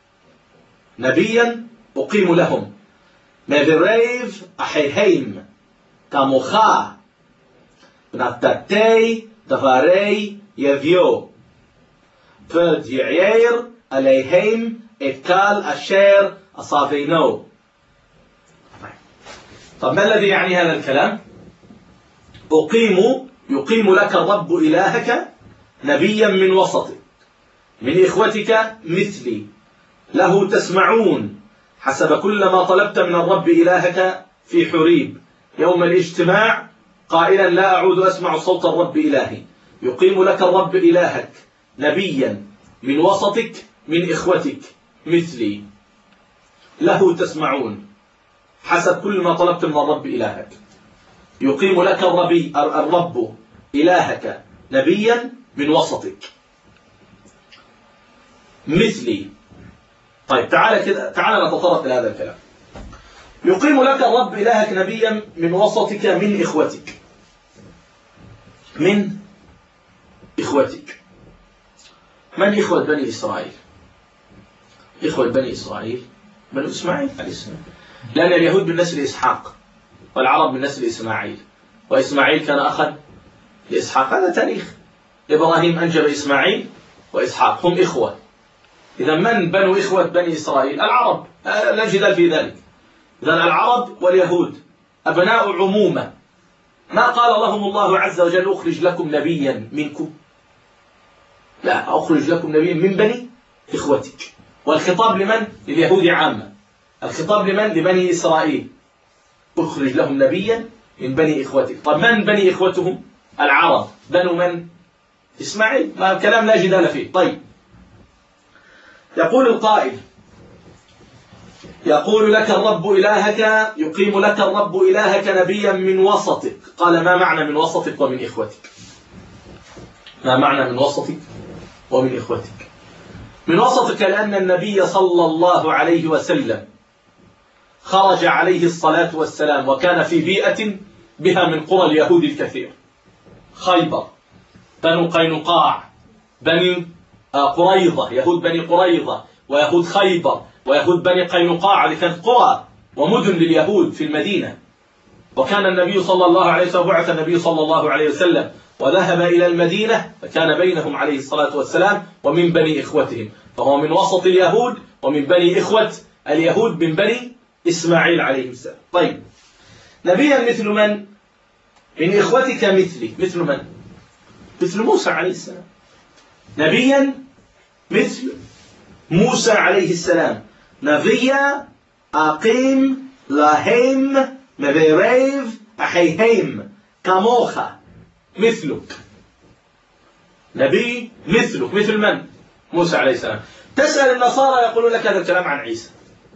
نبيا أقيم لهم، مذريف أحيهم كمخا نتتي دفاري يفيو فد يعير عليهم إكال أشير أصافينو. طب ما الذي يعني هذا الكلام؟ يقيم لك الرب إلهك نبيا من وسطك، من إخوتك مثلي، له تسمعون حسب كل ما طلبت من الرب إلهك في حريب يوم الاجتماع، قائلا: لا أعود أسمع صوت الرب إلهي. يقيم لك الرب إلهك نبيا من وسطك، من إخوتك مثلي، له تسمعون حسب كل ما طلبت من الرب إلهك. يقيم لك الرب إلهك نبيا من وسطك مثلي. طيب تعال نتطرق إلى هذا الكلام. يقيم لك الرب إلهك نبيا من وسطك، من إخوتك، من إخوتك. من إخوة بني إسرائيل؟ إخوة بني إسرائيل بنو إسماعيل عليه السلام، لأن اليهود من نسل إسحاق، والعرب من نسل إسماعيل، وإسماعيل كان أخا لإسحاق. هذا تاريخ. إبراهيم أنجب إسماعيل وإسحاق، هم إخوة. إذا من بنو إخوة بني إسرائيل؟ العرب، لا جدال في ذلك. إذا العرب واليهود أبناء عمومة. ما قال لهم الله عز وجل: أخرج لكم نبيا منكم، لا، أخرج لكم نبيا من بني إخوتك. والخطاب لمن؟ لليهود عامة. الخطاب لمن؟ لبني إسرائيل. أخرج لهم نبيا من بني إخوتك. طب من بني إخوتهم؟ العرب. بنو من؟ إسماعيل. ما كلام لا جدال فيه. طيب، يقول القائل: يقول لك الرب إلهك، يقيم لك الرب إلهك نبيا من وسطك. قال: ما معنى من وسطك ومن إخوتك؟ ما معنى من وسطك ومن إخوتك؟ من وسطك لأن النبي صلى الله عليه وسلم خرج عليه الصلاة والسلام وكان في بيئة بها من قرى اليهود الكثير: خيبر، بنو قينقاع، بني قريظة، يهود بني قريظة، ويهود خيبر، ويهود بني قينقاع. هذه كانت قرى ومدن لليهود في المدينة. وكان النبي صلى الله عليه وسلم، بعث النبي صلى الله عليه وسلم وذهب إلى المدينة، فكان بينهم عليه الصلاة والسلام ومن بني إخوتهم، فهو من وسط اليهود ومن بني إخوة اليهود من بني إسماعيل عليه السلام. طيب، نبيا مثل من؟ من إخوتك مثلي. مثل من؟ مثل موسى عليه السلام. نبيا مثل موسى عليه السلام. نبيا أقيم لهم مبيريف أحيهم كموخة، مثلك. نبي مثلك. مثل من؟ موسى عليه السلام. تسأل النصارى يقولون لك هذا الكلام عن عيسى.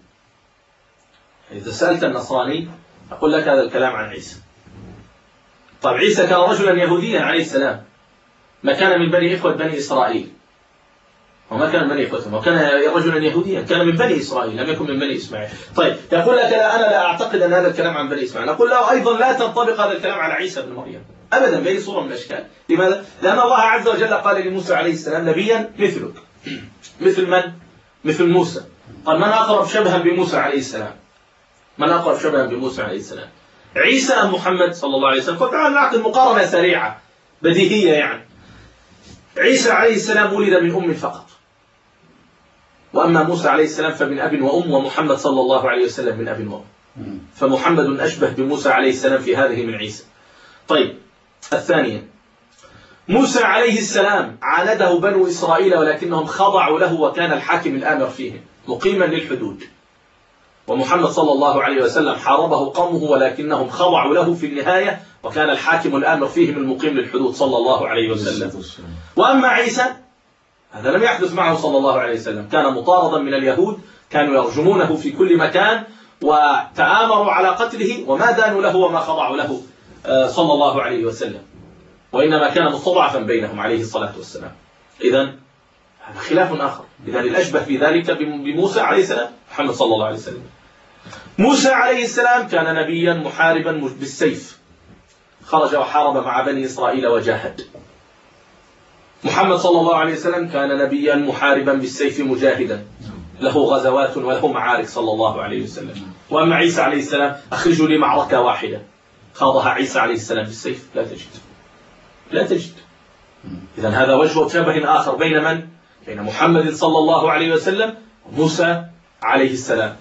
إذا سألت النصراني يقول لك هذا الكلام عن عيسى. طيب، عيسى كان رجلا يهوديا عليه السلام، ما كان من بني إخوة بني إسرائيل، وما كان من بني إخوتهم، وكان رجلا يهوديا، كان من بني إسرائيل، لم يكن من بني إسماعيل. طيب، يقول لك: لا، أنا لا أعتقد أن هذا الكلام عن بني إسماعيل. نقول له: أيضا لا تنطبق هذا الكلام على عيسى بن مريم أبدا بأي صورة من الأشكال. لماذا؟ لأن الله عز وجل قال لموسى عليه السلام: نبيا مثلك. مثل من؟ مثل موسى. قال: من أقرب شبها بموسى عليه السلام؟ من أقرب شبها بموسى عليه السلام؟ عيسى أم محمد صلى الله عليه وسلم؟ فتعال نعقد مقارنة سريعة بديهية يعني. عيسى عليه السلام ولد من أم فقط، وأما موسى عليه السلام فمن أب وأم، ومحمد صلى الله عليه وسلم من أب وأم. فمحمد أشبه بموسى عليه السلام في هذه من عيسى. طيب، الثانية: موسى عليه السلام عانده بنو إسرائيل ولكنهم خضعوا له، وكان الحاكم الآمر فيهم مقيما للحدود. ومحمد صلى الله عليه وسلم حاربه قومه ولكنهم خضعوا له في النهاية، وكان الحاكم الآمر فيهم المقيم للحدود صلى الله عليه وسلم. وأما عيسى هذا لم يحدث معه صلى الله عليه وسلم، كان مطاردا من اليهود، كانوا يرجمونه في كل مكان وتآمروا على قتله، وما دانوا له وما خضعوا له صلى الله عليه وسلم، وإنما كان مستضعفا بينهم عليه الصلاة والسلام. إذن هذا خلاف آخر. إذن الأشبه في ذلك بموسى عليه السلام محمد صلى الله عليه وسلم. موسى عليه السلام كان نبيا محاربا بالسيف، خرج وحارب مع بني إسرائيل وجاهد. محمد صلى الله عليه وسلم كان نبيا محاربا بالسيف مجاهدا، له غزوات وله معارك صلى الله عليه وسلم. وأما عيسى عليه السلام، أخرجوا لي معركة واحدة خاضها عيسى عليه السلام بالسيف، لا تجد. إذن هذا وجه شبه آخر بين من؟ بين محمد صلى الله عليه وسلم وموسى عليه السلام.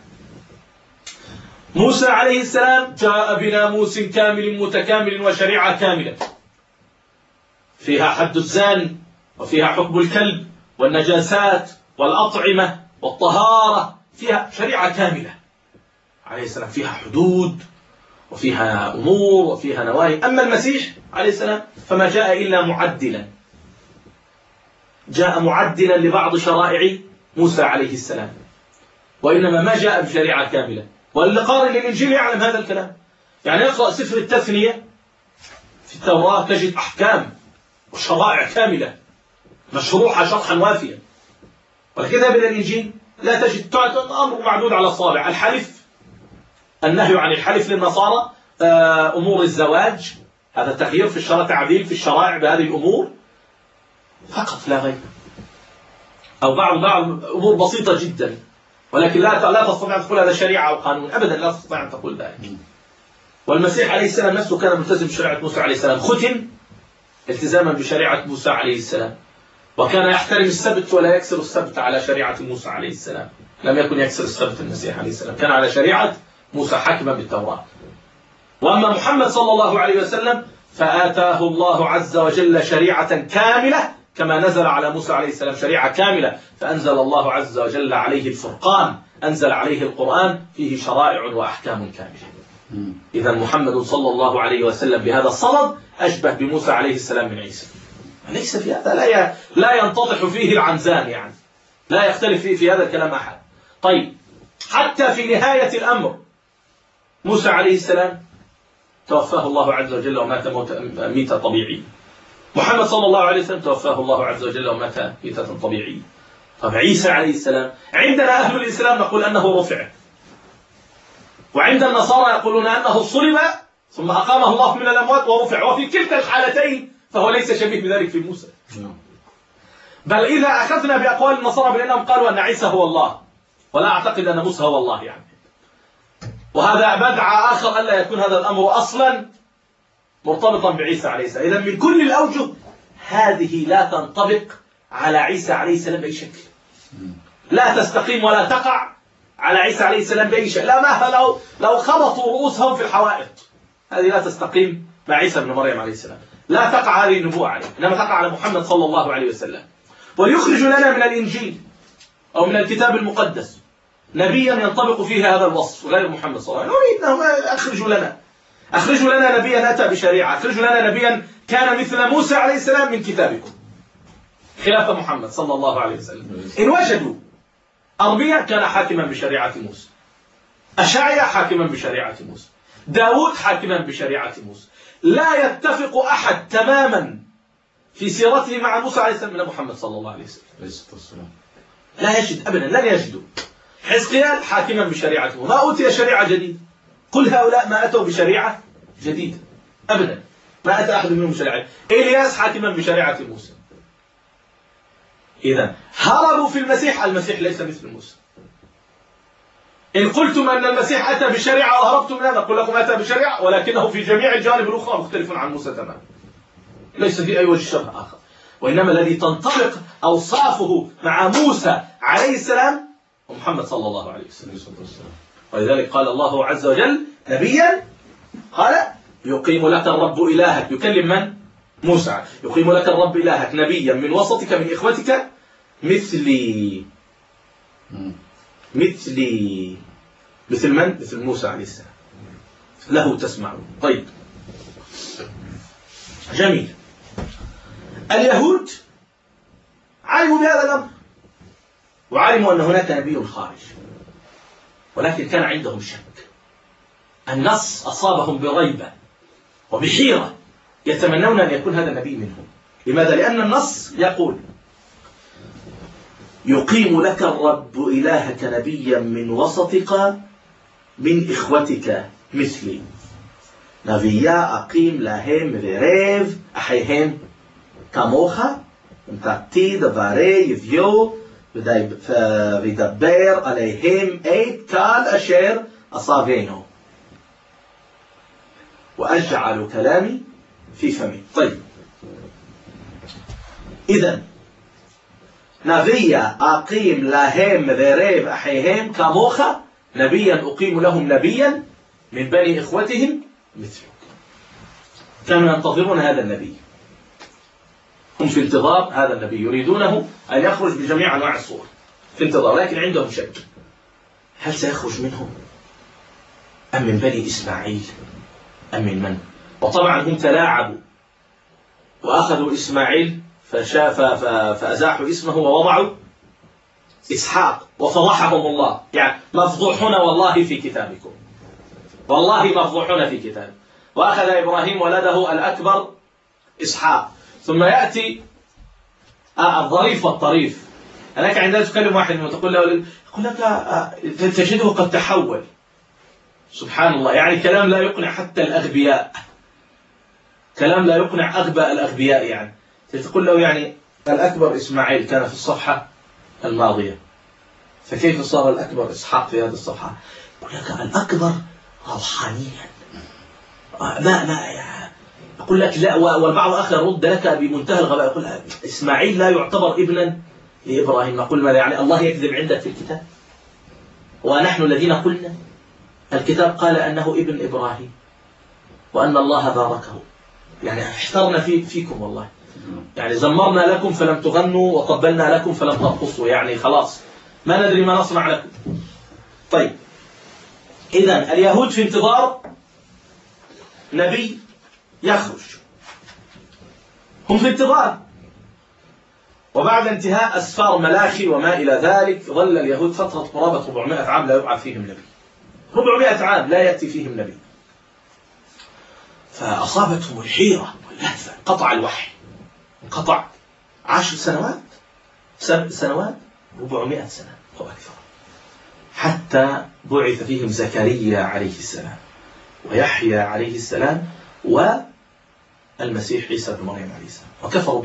موسى عليه السلام جاء بناموس كامل متكامل وشريعة كاملة، فيها حد الزان، وفيها حكم الكلب، والنجاسات، والأطعمة، والطهارة، فيها شريعة كاملة عليه السلام، فيها حدود، وفيها أمور، وفيها نواهي. أما المسيح عليه السلام فما جاء إلا معدلا، جاء معدلا لبعض شرائع موسى عليه السلام، وإنما ما جاء بشريعة كاملة. واللي قارئ للإنجيل يعلم هذا الكلام. يعني يقرأ سفر التثنية في التوراة تجد أحكام وشرائع كاملة مشروحة شرحا وافيا، والكتاب الإنجيل لا تجد، أمر معدود على الصابع. الحلف، النهي عن الحلف للنصارى، أمور الزواج، هذا تغيير في الشرع، تعديل في الشرائع بهذه الأمور فقط لا غير، أو بعض أمور بسيطة جدا، ولكن لا تستطيع أن تقول هذا شريعة أو قانون، أبدا لا تستطيع أن تقول ذلك. والمسيح عليه السلام نفسه كان ملتزم بشريعة موسى عليه السلام، ختم التزاما بشريعة موسى عليه السلام، وكان يحترم السبت ولا يكسر السبت على شريعة موسى عليه السلام. لم يكن يكسر السبت المسيح عليه السلام، كان على شريعة موسى حاكما بالتوراة. وأما محمد صلى الله عليه وسلم فآتاه الله عز وجل شريعة كاملة كما نزل على موسى عليه السلام شريعة كاملة، فأنزل الله عز وجل عليه الفرقان، أنزل عليه القرآن فيه شرائع وأحكام كاملة. إذا محمد صلى الله عليه وسلم بهذا الصدد أشبه بموسى عليه السلام من عيسى. ليس في هذا لا ينتضح فيه العنزان، يعني لا يختلف فيه في هذا الكلام أحد. طيب، حتى في نهاية الأمر موسى عليه السلام توفاه الله عز وجل ومات ميتة طبيعية. محمد صلى الله عليه وسلم توفاه الله عز وجل ومات ميتة طبيعية. طب عيسى عليه السلام عندنا أهل الإسلام نقول أنه رفع، وعند النصارى يقولون أنه صلب ثم أقامه الله من الأموات ورفع، وفي كلتا الحالتين فهو ليس شبيه بذلك في موسى. بل إذا أخذنا بأقوال النصارى بأنهم قالوا أن عيسى هو الله، ولا أعتقد أن موسى هو الله يعني. وهذا بدعة آخر ألا يكون هذا الأمر أصلا مرتبطا بعيسى عليه السلام. إذا من كل الأوجه هذه لا تنطبق على عيسى عليه السلام بأي شكل، لا تستقيم ولا تقع على عيسى عليه السلام بأي شيء. لا مهما لو خبطوا رؤوسهم في الحوائط، هذه لا تستقيم مع عيسى بن مريم عليه السلام، لا تقع هذه النبوة عليه، إنما تقع على محمد صلى الله عليه وسلم. وليخرج لنا من الإنجيل أو من الكتاب المقدس نبيا ينطبق فيه هذا الوصف غير محمد صلى الله عليه وسلم. نريد أخرجوا لنا نبيا أتى بشريعة، أخرجوا لنا نبيا كان مثل موسى عليه السلام من كتابكم خلاف محمد صلى الله عليه وسلم. إن وجدوا أرميا كان حاكما بشريعة موسى، أشعيا حاكما بشريعة موسى، داود حاكما بشريعة موسى. لا يتفق أحد تماما في سيرته مع موسى عليه السلام من محمد صلى الله عليه وسلم. لا يجد أبدا، لن يجدوا. حزقيال حاكما بشريعة موسى، ما أوتي شريعة جديدة. كل هؤلاء ما أتوا بشريعة جديدة أبدا، ما أتى أحد منهم بشريعة. إلياس حاكما بشريعة موسى. إذا هربوا في المسيح ليس مثل موسى. إن قلتم أن المسيح أتى بشريعة وهربتم منها، نقول لكم أتى بشريعة ولكنه في جميع الجوانب الأخرى مختلف عن موسى تماما، ليس في أي وجه شبه آخر. وإنما الذي تنطبق أوصافه مع موسى عليه السلام ومحمد صلى الله عليه وسلم. ولذلك قال الله عز وجل نبيا، قال يقيم لك الرب إلهك، يكلم من؟ موسى. يقيم لك الرب إلهك نبيا من وسطك من إخوتك مثل من؟ مثل موسى عليه السلام، له تسمعون. طيب، جميل. اليهود علموا بهذا الأمر وعلموا أن هناك نبي خارج، ولكن كان عندهم شك. النص أصابهم بريبة وبحيرة، يتمنون أن يكون هذا النبي منهم. لماذا؟ لأن النص يقول يقيم لك الرب إلهك نبيا من وسطك من إخوتك مثلي. نبيا أقيم لهم ורב أحيهم كموך ונתתי דברי יביאו וידבר עליהם את כל אשר أصابينه وأجعل كلامي في فمي. طيب، إذن نبيا أقيم لهم ורב أحيهم كموך، نبيا أقيم لهم نبيا من بني إخوتهم مثلك. كانوا ينتظرون هذا النبي، هم في انتظار هذا النبي، يريدونه أن يخرج بجميع أنواع الصور، في انتظار. لكن عندهم شك، هل سيخرج منهم أم من بني إسماعيل أم من؟ وطبعا هم تلاعبوا وأخذوا إسماعيل فأزاحوا اسمه ووضعوا إسحاق وفضحهم الله. يعني مفضوحون والله في كتابكم، والله مفضوحون في كتابه. وأخذ إبراهيم ولده الأكبر إسحاق، ثم يأتي الظريف والطريف. أنك عندما تكلم واحد وتقول له، يقول لك تجده قد تحول. سبحان الله، يعني كلام لا يقنع حتى الأغبياء، كلام لا يقنع أغبى الأغبياء. يعني تقول له يعني الأكبر إسماعيل كان في الصفحة الماضية، فكيف صار الأكبر إسحاق في هذه الصفحة؟ يقول لك الأكبر روحانيا، يقول لك لا. والبعض آخر يرد لك بمنتهى الغباء، يقول إسماعيل لا يعتبر ابنا لإبراهيم. نقول ماذا؟ يعني الله يكذب عندك في الكتاب؟ ونحن الذين قلنا الكتاب قال أنه ابن إبراهيم وأن الله باركه. يعني احترنا فيكم والله، يعني زمرنا لكم فلم تغنوا وقبلنا لكم فلم ترقصوا، يعني خلاص ما ندري ما نصنع لكم. طيب، إذن اليهود في انتظار نبي يخرج. هم في انتظار. وبعد انتهاء أسفار ملاخي وما إلى ذلك ظل اليهود فترة قرابة 400 عام لا يبعث فيهم نبي. 400 عام لا يأتي فيهم نبي. فأصابتهم الحيرة واللهفة، انقطع الوحي، انقطع 10 سنوات 7 سنوات 400 سنة أو أكثر، حتى بعث فيهم زكريا عليه السلام ويحيى عليه السلام والمسيح عيسى بن مريم عليه السلام، وكفروا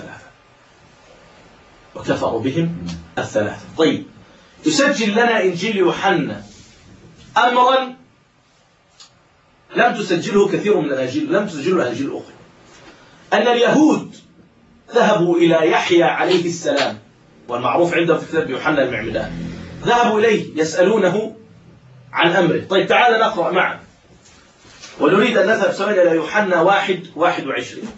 بهم الثلاثة. طيب، يسجل لنا إنجيل يوحنا أمرا لم تسجله كثير من الأناجيل، لم تسجله الأناجيل الأخرى، أن اليهود ذهبوا إلى يحيى عليه السلام، والمعروف عندهم في كتاب يوحنا المعمدان، ذهبوا إليه يسألونه عن أمره. طيب، تعال نقرأ معا، ونريد أن نذهب سوا إلى يوحنا 1:21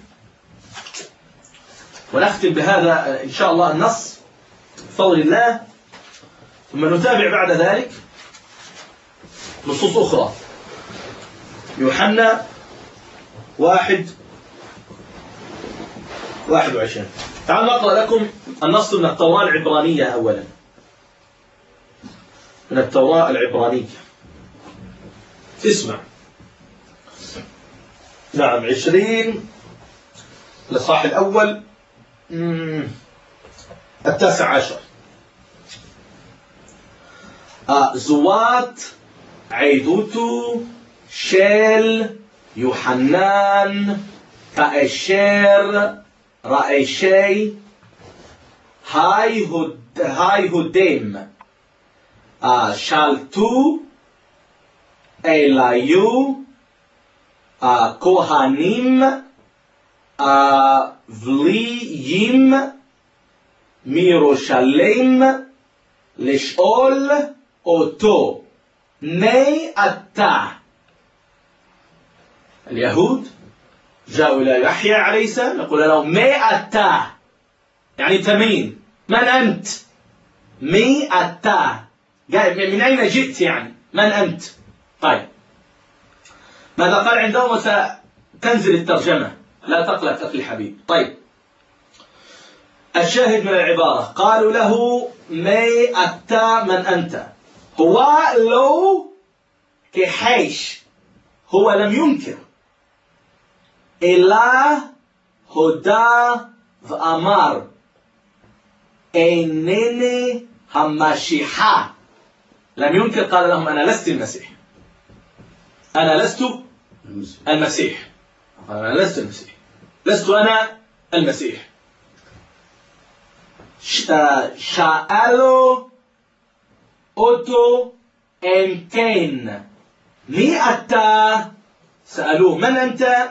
ونختم بهذا إن شاء الله النص بفضل الله، ثم نتابع بعد ذلك نصوص أخرى. يوحنا 1:21. تعالوا نقرأ لكم النص من التوراة العبرانية أولا، من التوراة العبرانية. اسمع. نعم، 20 الإصحاح الأول 19. זואת עדותו של יוחנן כאשר ראשי היהודים שלטו אליו כהנים אבליים מירושלים לשאול אותו מי אתה. اليهود جاءوا إلى يحيى عليه السلام يقول له مي أتا، يعني أنت مين؟ من أنت؟ مي أتا، من أين جئت يعني؟ من أنت؟ طيب، ماذا قال عندهم؟ وستنزل الترجمة، لا تقلق أخي الحبيب. طيب، الشاهد من العبارة، قالوا له مي أتا، من أنت؟ هو لو كحيش، هو لم ينكر، إلا هدى وأمر إنني المسيح. لم ينكر، قال لهم أنا لست المسيح، أنا لست المسيح، أنا لست المسيح، لست أنا المسيح. شألوا أوتو إن كان مي أتا، سألوه من أنت؟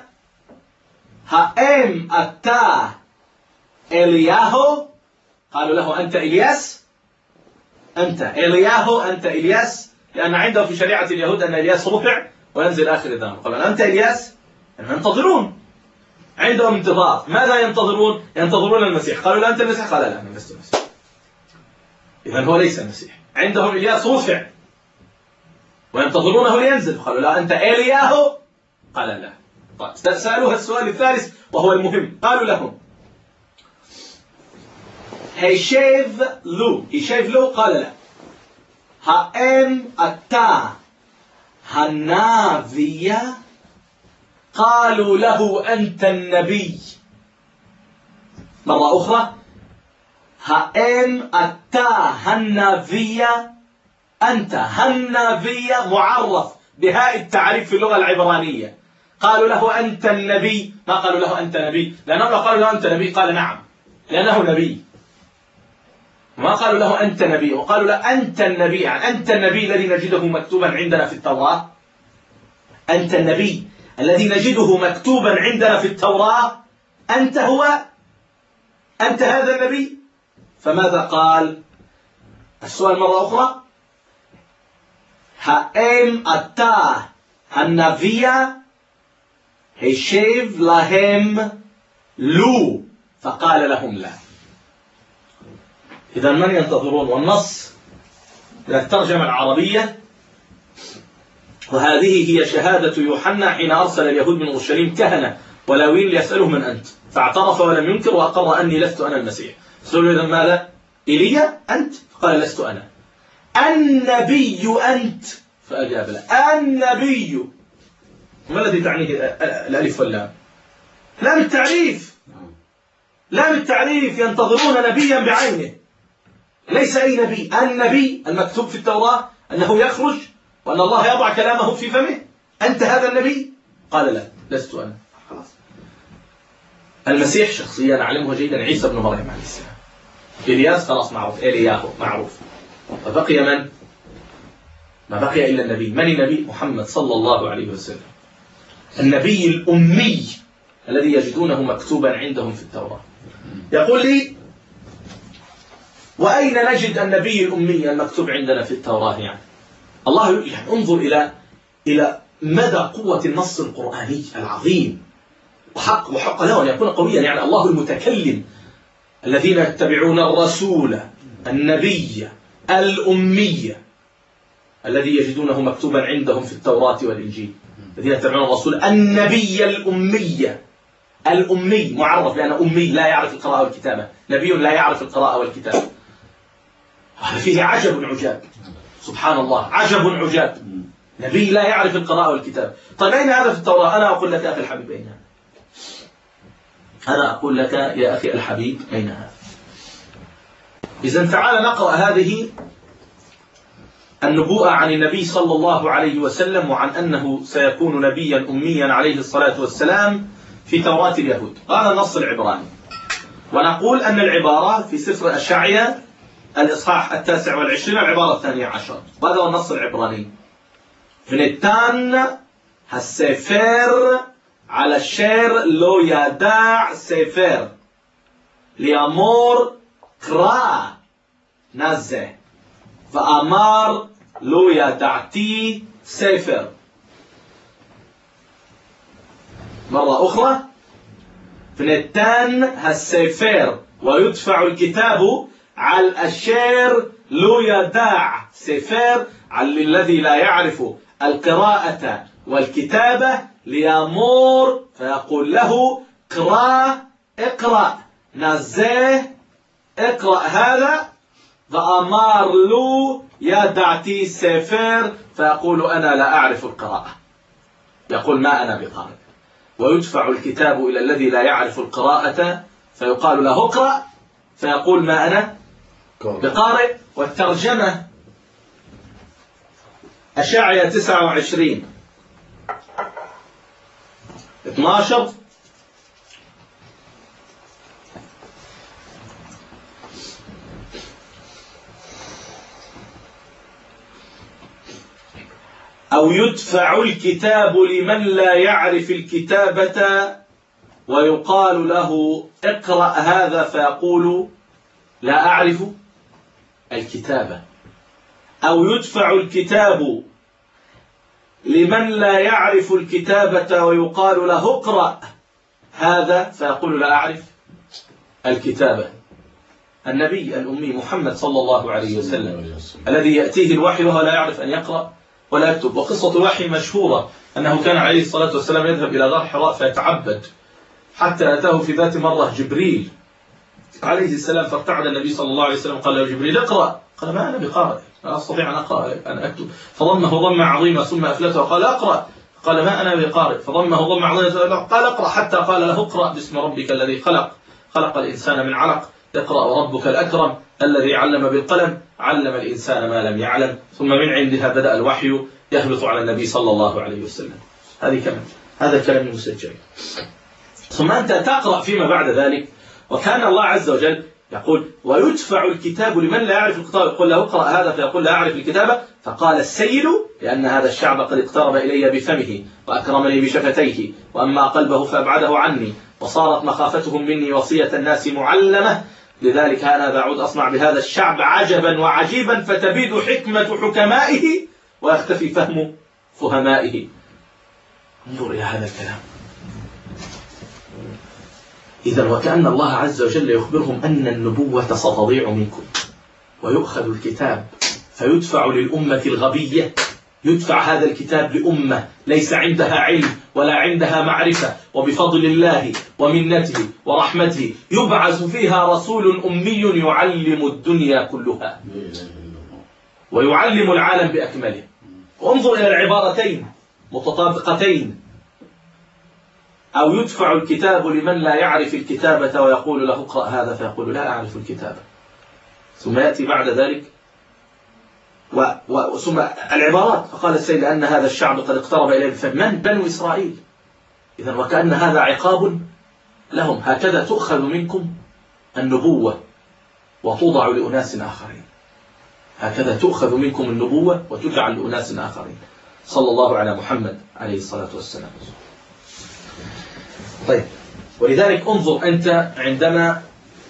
هأم أتا إلياهو؟ قالوا له أنت إلياس؟ أنت إلياهو، أنت إلياس، لأن عندهم في شريعة اليهود أن إلياس رفع وينزل آخر الزمان. قالوا أنت إلياس؟ ينتظرون، عندهم انتظار. ماذا ينتظرون؟ ينتظرون المسيح. قالوا لا أنت المسيح؟ قال لا، أنا لست المسيح. إذن هو ليس المسيح. عندهم إلياس رفع وينتظرونه لينزل، قالوا لا أنت إلياهو؟ قال لا. طيب، سألوها السؤال الثالث وهو المهم، قالوا لهم هيشيف لو؟ قال لا. هأم أتا هنابية؟ قالوا له أنت النبي. مرة أخرى، هأم أتا هنابية؟ أنت هنابية معرف بهاء التعريف في اللغة العبرانية. قالوا له أنت النبي، ما قالوا له أنت نبي، لأنهم لو قالوا له أنت نبي قال نعم لأنه نبي، ما قالوا له أنت نبي، وقالوا له أنت النبي، يعني أنت النبي الذي نجده مكتوبا عندنا في التوراة، أنت النبي الذي نجده مكتوبا عندنا في التوراة، أنت أنت هذا النبي. فماذا قال؟ السؤال مرة أخرى، هأم أتا النبي؟ هشيف لهم لو، فقال لهم لا. إذا من ينتظرون؟ والنص من الترجمة العربية وهذه هي شهادة يوحنا حين أرسل اليهود من أورشليم كهنة ولاويين ليسألوه من أنت، فاعترف ولم ينكر وأقر أني لست أنا المسيح. سألوا إذا ماذا؟ إيليا أنت؟ قال لست أنا. النبي أنت؟ فأجاب لا. النبي ما الذي تعنيه الألف واللام؟ لام التعريف، لام التعريف، ينتظرون نبيا بعينه، ليس أي نبي. النبي المكتوب في التوراة أنه يخرج وأن الله يضع كلامه في فمه. أنت هذا النبي؟ قال لا، لست أنا. خلاص. المسيح شخصيا نعلمه جيدا، عيسى بن مريم عليه السلام. إلياس خلاص معروف، إلياهو معروف. فبقي من؟ ما بقي إلا النبي. من النبي؟ محمد صلى الله عليه وسلم، النبي الأمي الذي يجدونه مكتوبا عندهم في التوراة. يقول لي وأين نجد النبي الأمي المكتوب عندنا في التوراة؟ يعني الله يعني انظر إلى مدى قوة النص القرآني العظيم، وحق له أن يكون قويا. يعني الله المتكلم، الذين يتبعون الرسول النبي الأمي الذي يجدونه مكتوبا عندهم في التوراة والإنجيل، الذين يتبعون الرسول النبي الأمي معرف لأنه أمي لا يعرف القراءة والكتابة، نبي لا يعرف القراءة والكتابة. هذا فيه عجب عجاب، سبحان الله، عجب عجاب، نبي لا يعرف القراءة والكتابة. طيب أين هذا في التوراة؟ أنا أقول لك يا أخي الحبيب أين هذا؟ أنا أقول لك يا أخي الحبيب أين هذا؟ إذن تعال نقرأ هذه النبوءة عن النبي صلى الله عليه وسلم وعن أنه سيكون نبيا أميا عليه الصلاة والسلام في توراة اليهود. هذا النص العبراني، ونقول أن العبارة في سفر أشعيا الإصحاح 29 العبارة 12. وهذا هو النص العبراني. ונתן הספר על אשר לא ידע ספר לאמור קרא נא זה ואמר לא ידעתי ספר. مرة أخرى. ונתן הספר ويدفع الكتاب على أشر لو يدع سفر، على الذي لا يعرف القراءة والكتابة، ليامور فيقول له اقرأ نزه اقرأ هذا، فأمار له يدعتي سفر، فيقول أنا لا أعرف القراءة، يقول ما أنا بقارئ. ويدفع الكتاب إلى الذي لا يعرف القراءة فيقال له اقرأ، فيقول ما أنا بقارئ. والترجمة أشعيا 29:12 أو يدفع الكتاب لمن لا يعرف الكتابة ويقال له اقرأ هذا فيقول لا أعرف الكتابة. أو يدفع الكتاب لمن لا يعرف الكتابة ويقال له اقرأ هذا فيقول لا أعرف الكتابة. النبي الأمي محمد صلى الله عليه وسلم الذي يأتيه الوحي وهو لا يعرف أن يقرأ ولا يكتب. وقصة الوحي مشهورة أنه كان عليه الصلاة والسلام يذهب إلى غار حراء فيتعبد، حتى أتاه في ذات مرة جبريل عليه السلام فارتعد النبي صلى الله عليه وسلم، قال له جبريل اقرأ، قال ما أنا بقارئ، لا أستطيع أن أقرأ أن أكتب. فضمه ضمة عظيمة ثم أفلته وقال أقرأ، قال ما أنا بقارئ، فضمه ضمة عظيمة قال أقرأ، حتى قال له اقرأ باسم ربك الذي خلق الإنسان من علق، اقرأ وربك الأكرم الذي علم بالقلم علم الإنسان ما لم يعلم. ثم من عندها بدأ الوحي يهبط على النبي صلى الله عليه وسلم. هذا كلام مسجل. ثم أنت تقرأ فيما بعد ذلك، وكان الله عز وجل يقول ويدفع الكتاب لمن لا يعرف الكتاب، يقول له اقرأ هذا فيقول لا أعرف الكتابة، فقال السيل لأن هذا الشعب قد اقترب إلي بفمه وأكرمني بشفتيه، وأما قلبه فأبعده عني، وصارت مخافتهم مني وصية الناس معلمة، لذلك أنا بعود أصنع بهذا الشعب عجبا وعجيبا، فتبيد حكمة حكمائه ويختفي فهم فهمائه. انظر إلى هذا الكلام. إذا وكأن الله عز وجل يخبرهم أن النبوة ستضيع منكم، ويؤخذ الكتاب فيدفع للأمة الغبية يدفع هذا الكتاب لأمة ليس عندها علم ولا عندها معرفة، وبفضل الله ومنته ورحمته يبعث فيها رسول أمي يعلم الدنيا كلها ويعلم العالم بأكمله. وانظر إلى العبارتين متطابقتين: أو يدفع الكتاب لمن لا يعرف الكتابة ويقول له اقرأ هذا فيقول لا أعرف الكتابة. ثم يأتي بعد ذلك ثم العبارات: فقال السيد أن هذا الشعب قد اقترب إليه من بنو إسرائيل. إذن وكأن هذا عقاب لهم: هكذا تؤخذ منكم النبوة وتوضع لأناس آخرين، هكذا تؤخذ منكم النبوة وتجعل لأناس آخرين. صلى الله على محمد عليه الصلاة والسلام. طيب، ولذلك انظر أنت عندما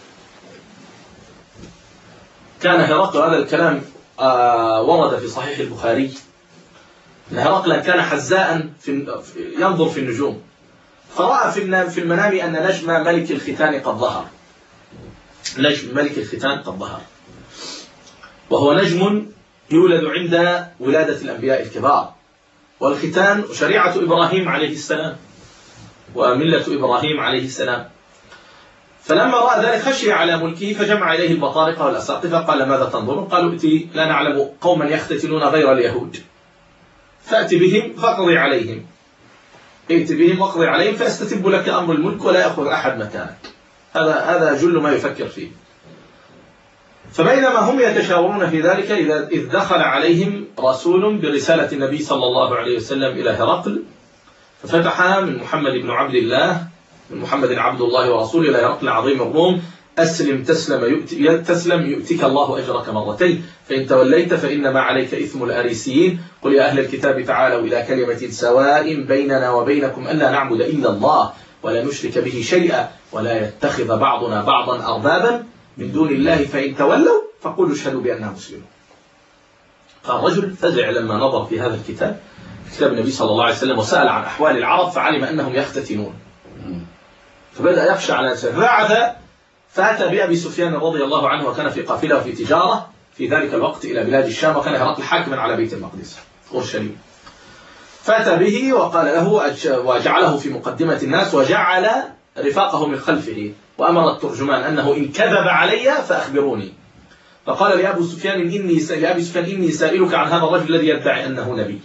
كان هرقل، هذا الكلام ورد في صحيح البخاري، أن هرقل كان حزاء ينظر في النجوم، فرأى في المنام أن نجم ملك الختان قد ظهر. نجم ملك الختان قد ظهر، وهو نجم يولد عند ولادة الأنبياء الكبار، والختان شريعة إبراهيم عليه السلام وملة إبراهيم عليه السلام. فلما رأى ذلك خشي على ملكه، فجمع إليه البطارقة والأساقفة، قال ماذا تنظرون؟ قالوا ائتي لا نعلم قوما يختتنون غير اليهود، فأت بهم فاقضي عليهم، ائت بهم واقضي عليهم فاستتب لك أمر الملك ولا يأخذ أحد مكانك. هذا جل ما يفكر فيه. فبينما هم يتشاورون في ذلك إذ دخل عليهم رسول برسالة النبي صلى الله عليه وسلم إلى هرقل، ففتح من محمد بن عبد الله، من محمد عبد الله ورسوله، إلى هرقل عظيم الروم: أسلم تسلم يؤتك الله أجرك مرتين، فإن توليت فإنما عليك إثم الأريسيين، قل يا أهل الكتاب تعالوا إلى كلمة سواء بيننا وبينكم ألا نعبد إلا الله ولا نشرك به شيئا ولا يتخذ بعضنا بعضا أربابا من دون الله فإن تولوا فقولوا اشهدوا بأننا مسلمون. فالرجل فزع لما نظر في هذا الكتاب، كتاب النبي صلى الله عليه وسلم، وسأل عن أحوال العرب فعلم أنهم يختتنون، فبدأ يخشى على نفسه، فبعث فأتى بأبي سفيان رضي الله عنه، وكان في قافلة وفي تجارة في ذلك الوقت إلى بلاد الشام، وكان هرقل حاكما على بيت المقدس أورشليم. فأتى به وقال له وجعله في مقدمة الناس، وجعل رفاقه من خلفه، وأمر الترجمان أنه إن كذب علي فأخبروني. فقال لأبي سفيان إني سائلك عن هذا الرجل الذي يدعي أنه نبي،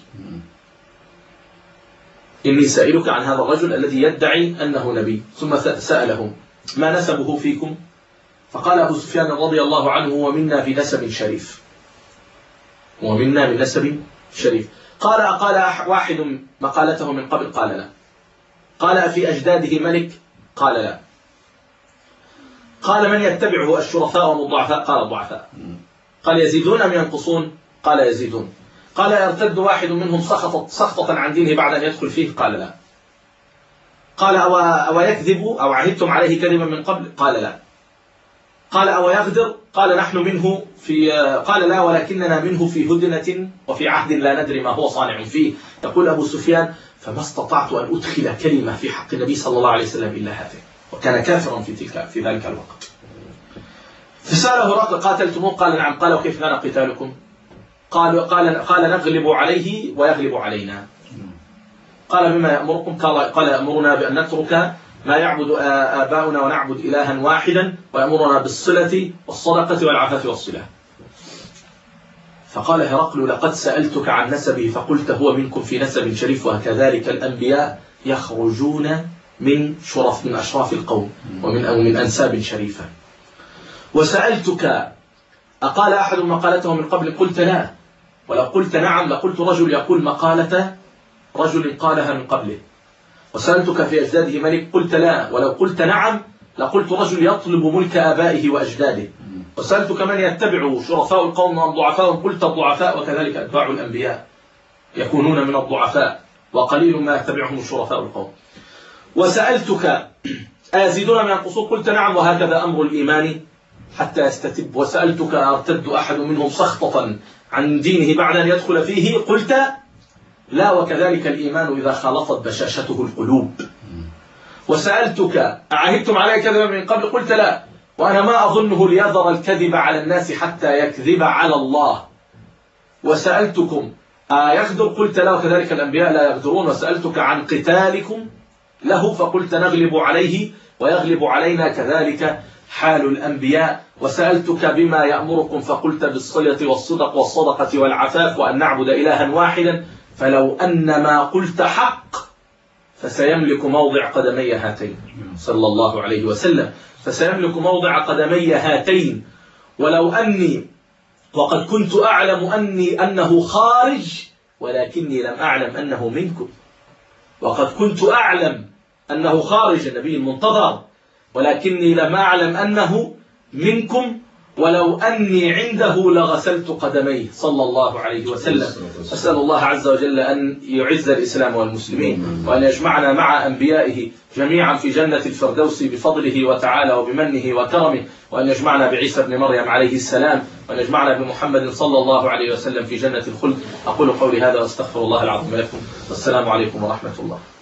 إني سائلك عن هذا الرجل الذي يدعي أنه نبي. ثم سألهم ما نسبه فيكم؟ فقال أبو سفيان رضي الله عنه ومنا في نسب شريف، ومنا من نسب شريف. قال واحد مقالته من قبل؟ قال لا. قال في أجداده ملك؟ قال لا. قال من يتبعه الشرفاء والضعفاء؟ قال الضعفاء. قال يزيدون أم ينقصون؟ قال يزيدون. قال يرتد واحد منهم سخطة عن دينه بعد أن يدخل فيه؟ قال لا. قال أو يكذب أو عهدتم عليه كذبا من قبل؟ قال لا. قال أو يغدر؟ قال نحن منه قال لا ولكننا منه في هدنة وفي عهد لا ندري ما هو صانع فيه. يقول أبو سفيان فما استطعت أن أدخل كلمة في حق النبي صلى الله عليه وسلم إلا هذه، وكان كافرا في ذلك الوقت. فسأله هرقل قاتلتموه؟ قال نعم. قال وكيف كان قتالكم؟ قال نغلب عليه ويغلب علينا. قال بما يأمركم؟ قال يأمرنا بأن نترك ما يعبد آباؤنا ونعبد إلها واحدا، ويأمرنا بالصلة والصدقة والعفاف والصلة. فقال هرقل لقد سألتك عن نسبه فقلت هو منكم في نسب شريف، وكذلك الأنبياء يخرجون من أشراف القوم ومن أنساب شريفة. وسألتك أقال أحد مقالته من قبل؟ قلت لا، ولو قلت نعم لقلت رجل يقول مقالة رجل قالها من قبله. وسألتك في أجداده ملك؟ قلت لا، ولو قلت نعم لقلت رجل يطلب ملك آبائه وأجداده. وسألتك من يتبعه شرفاء القوم أم ضعفاء؟ قلت الضعفاء، وكذلك أتباع الأنبياء يكونون من الضعفاء وقليل ما يتبعهم شرفاء القوم. وسألتك أيزيدون من ينقصون؟ قلت نعم، وهكذا أمر الإيمان حتى يستتب. وسألتك أرتد أحد منهم سخطة عن دينه بعد أن يدخل فيه؟ قلت لا، وكذلك الإيمان إذا خالطت بشاشته القلوب. وسألتك أعهدتم علي كذبا من قبل؟ قلت لا، وأنا ما أظنه ليظهر الكذب على الناس حتى يكذب على الله. وسألتكم يغدر؟ قلت لا، وكذلك الأنبياء لا يغدرون. وسألتك عن قتالكم له فقلت نغلب عليه ويغلب علينا، كذلك حال الأنبياء. وسألتك بما يأمركم فقلت بالصلة والصدقة والعفاف وأن نعبد إلها واحدا، فلو أن ما قلت حق فسيملك موضع قدمي هاتين صلى الله عليه وسلم، فسيملك موضع قدمي هاتين. ولو أني وقد كنت أعلم أنه خارج ولكني لم أعلم أنه منكم، وقد كنت أعلم أنه خارج النبي المنتظر ولكني لم أعلم أنه منكم، ولو أني عنده لغسلت قدميه صلى الله عليه وسلم. أسأل الله عز وجل أن يعز الإسلام والمسلمين، وأن يجمعنا مع أنبيائه جميعا في جنة الفردوس بفضله وتعالى وبمنه وكرمه، وأن يجمعنا بعيسى بن مريم عليه السلام، وأن يجمعنا بمحمد صلى الله عليه وسلم في جنة الخلد. أقول قولي هذا وأستغفر الله العظيم لكم، والسلام عليكم ورحمة الله.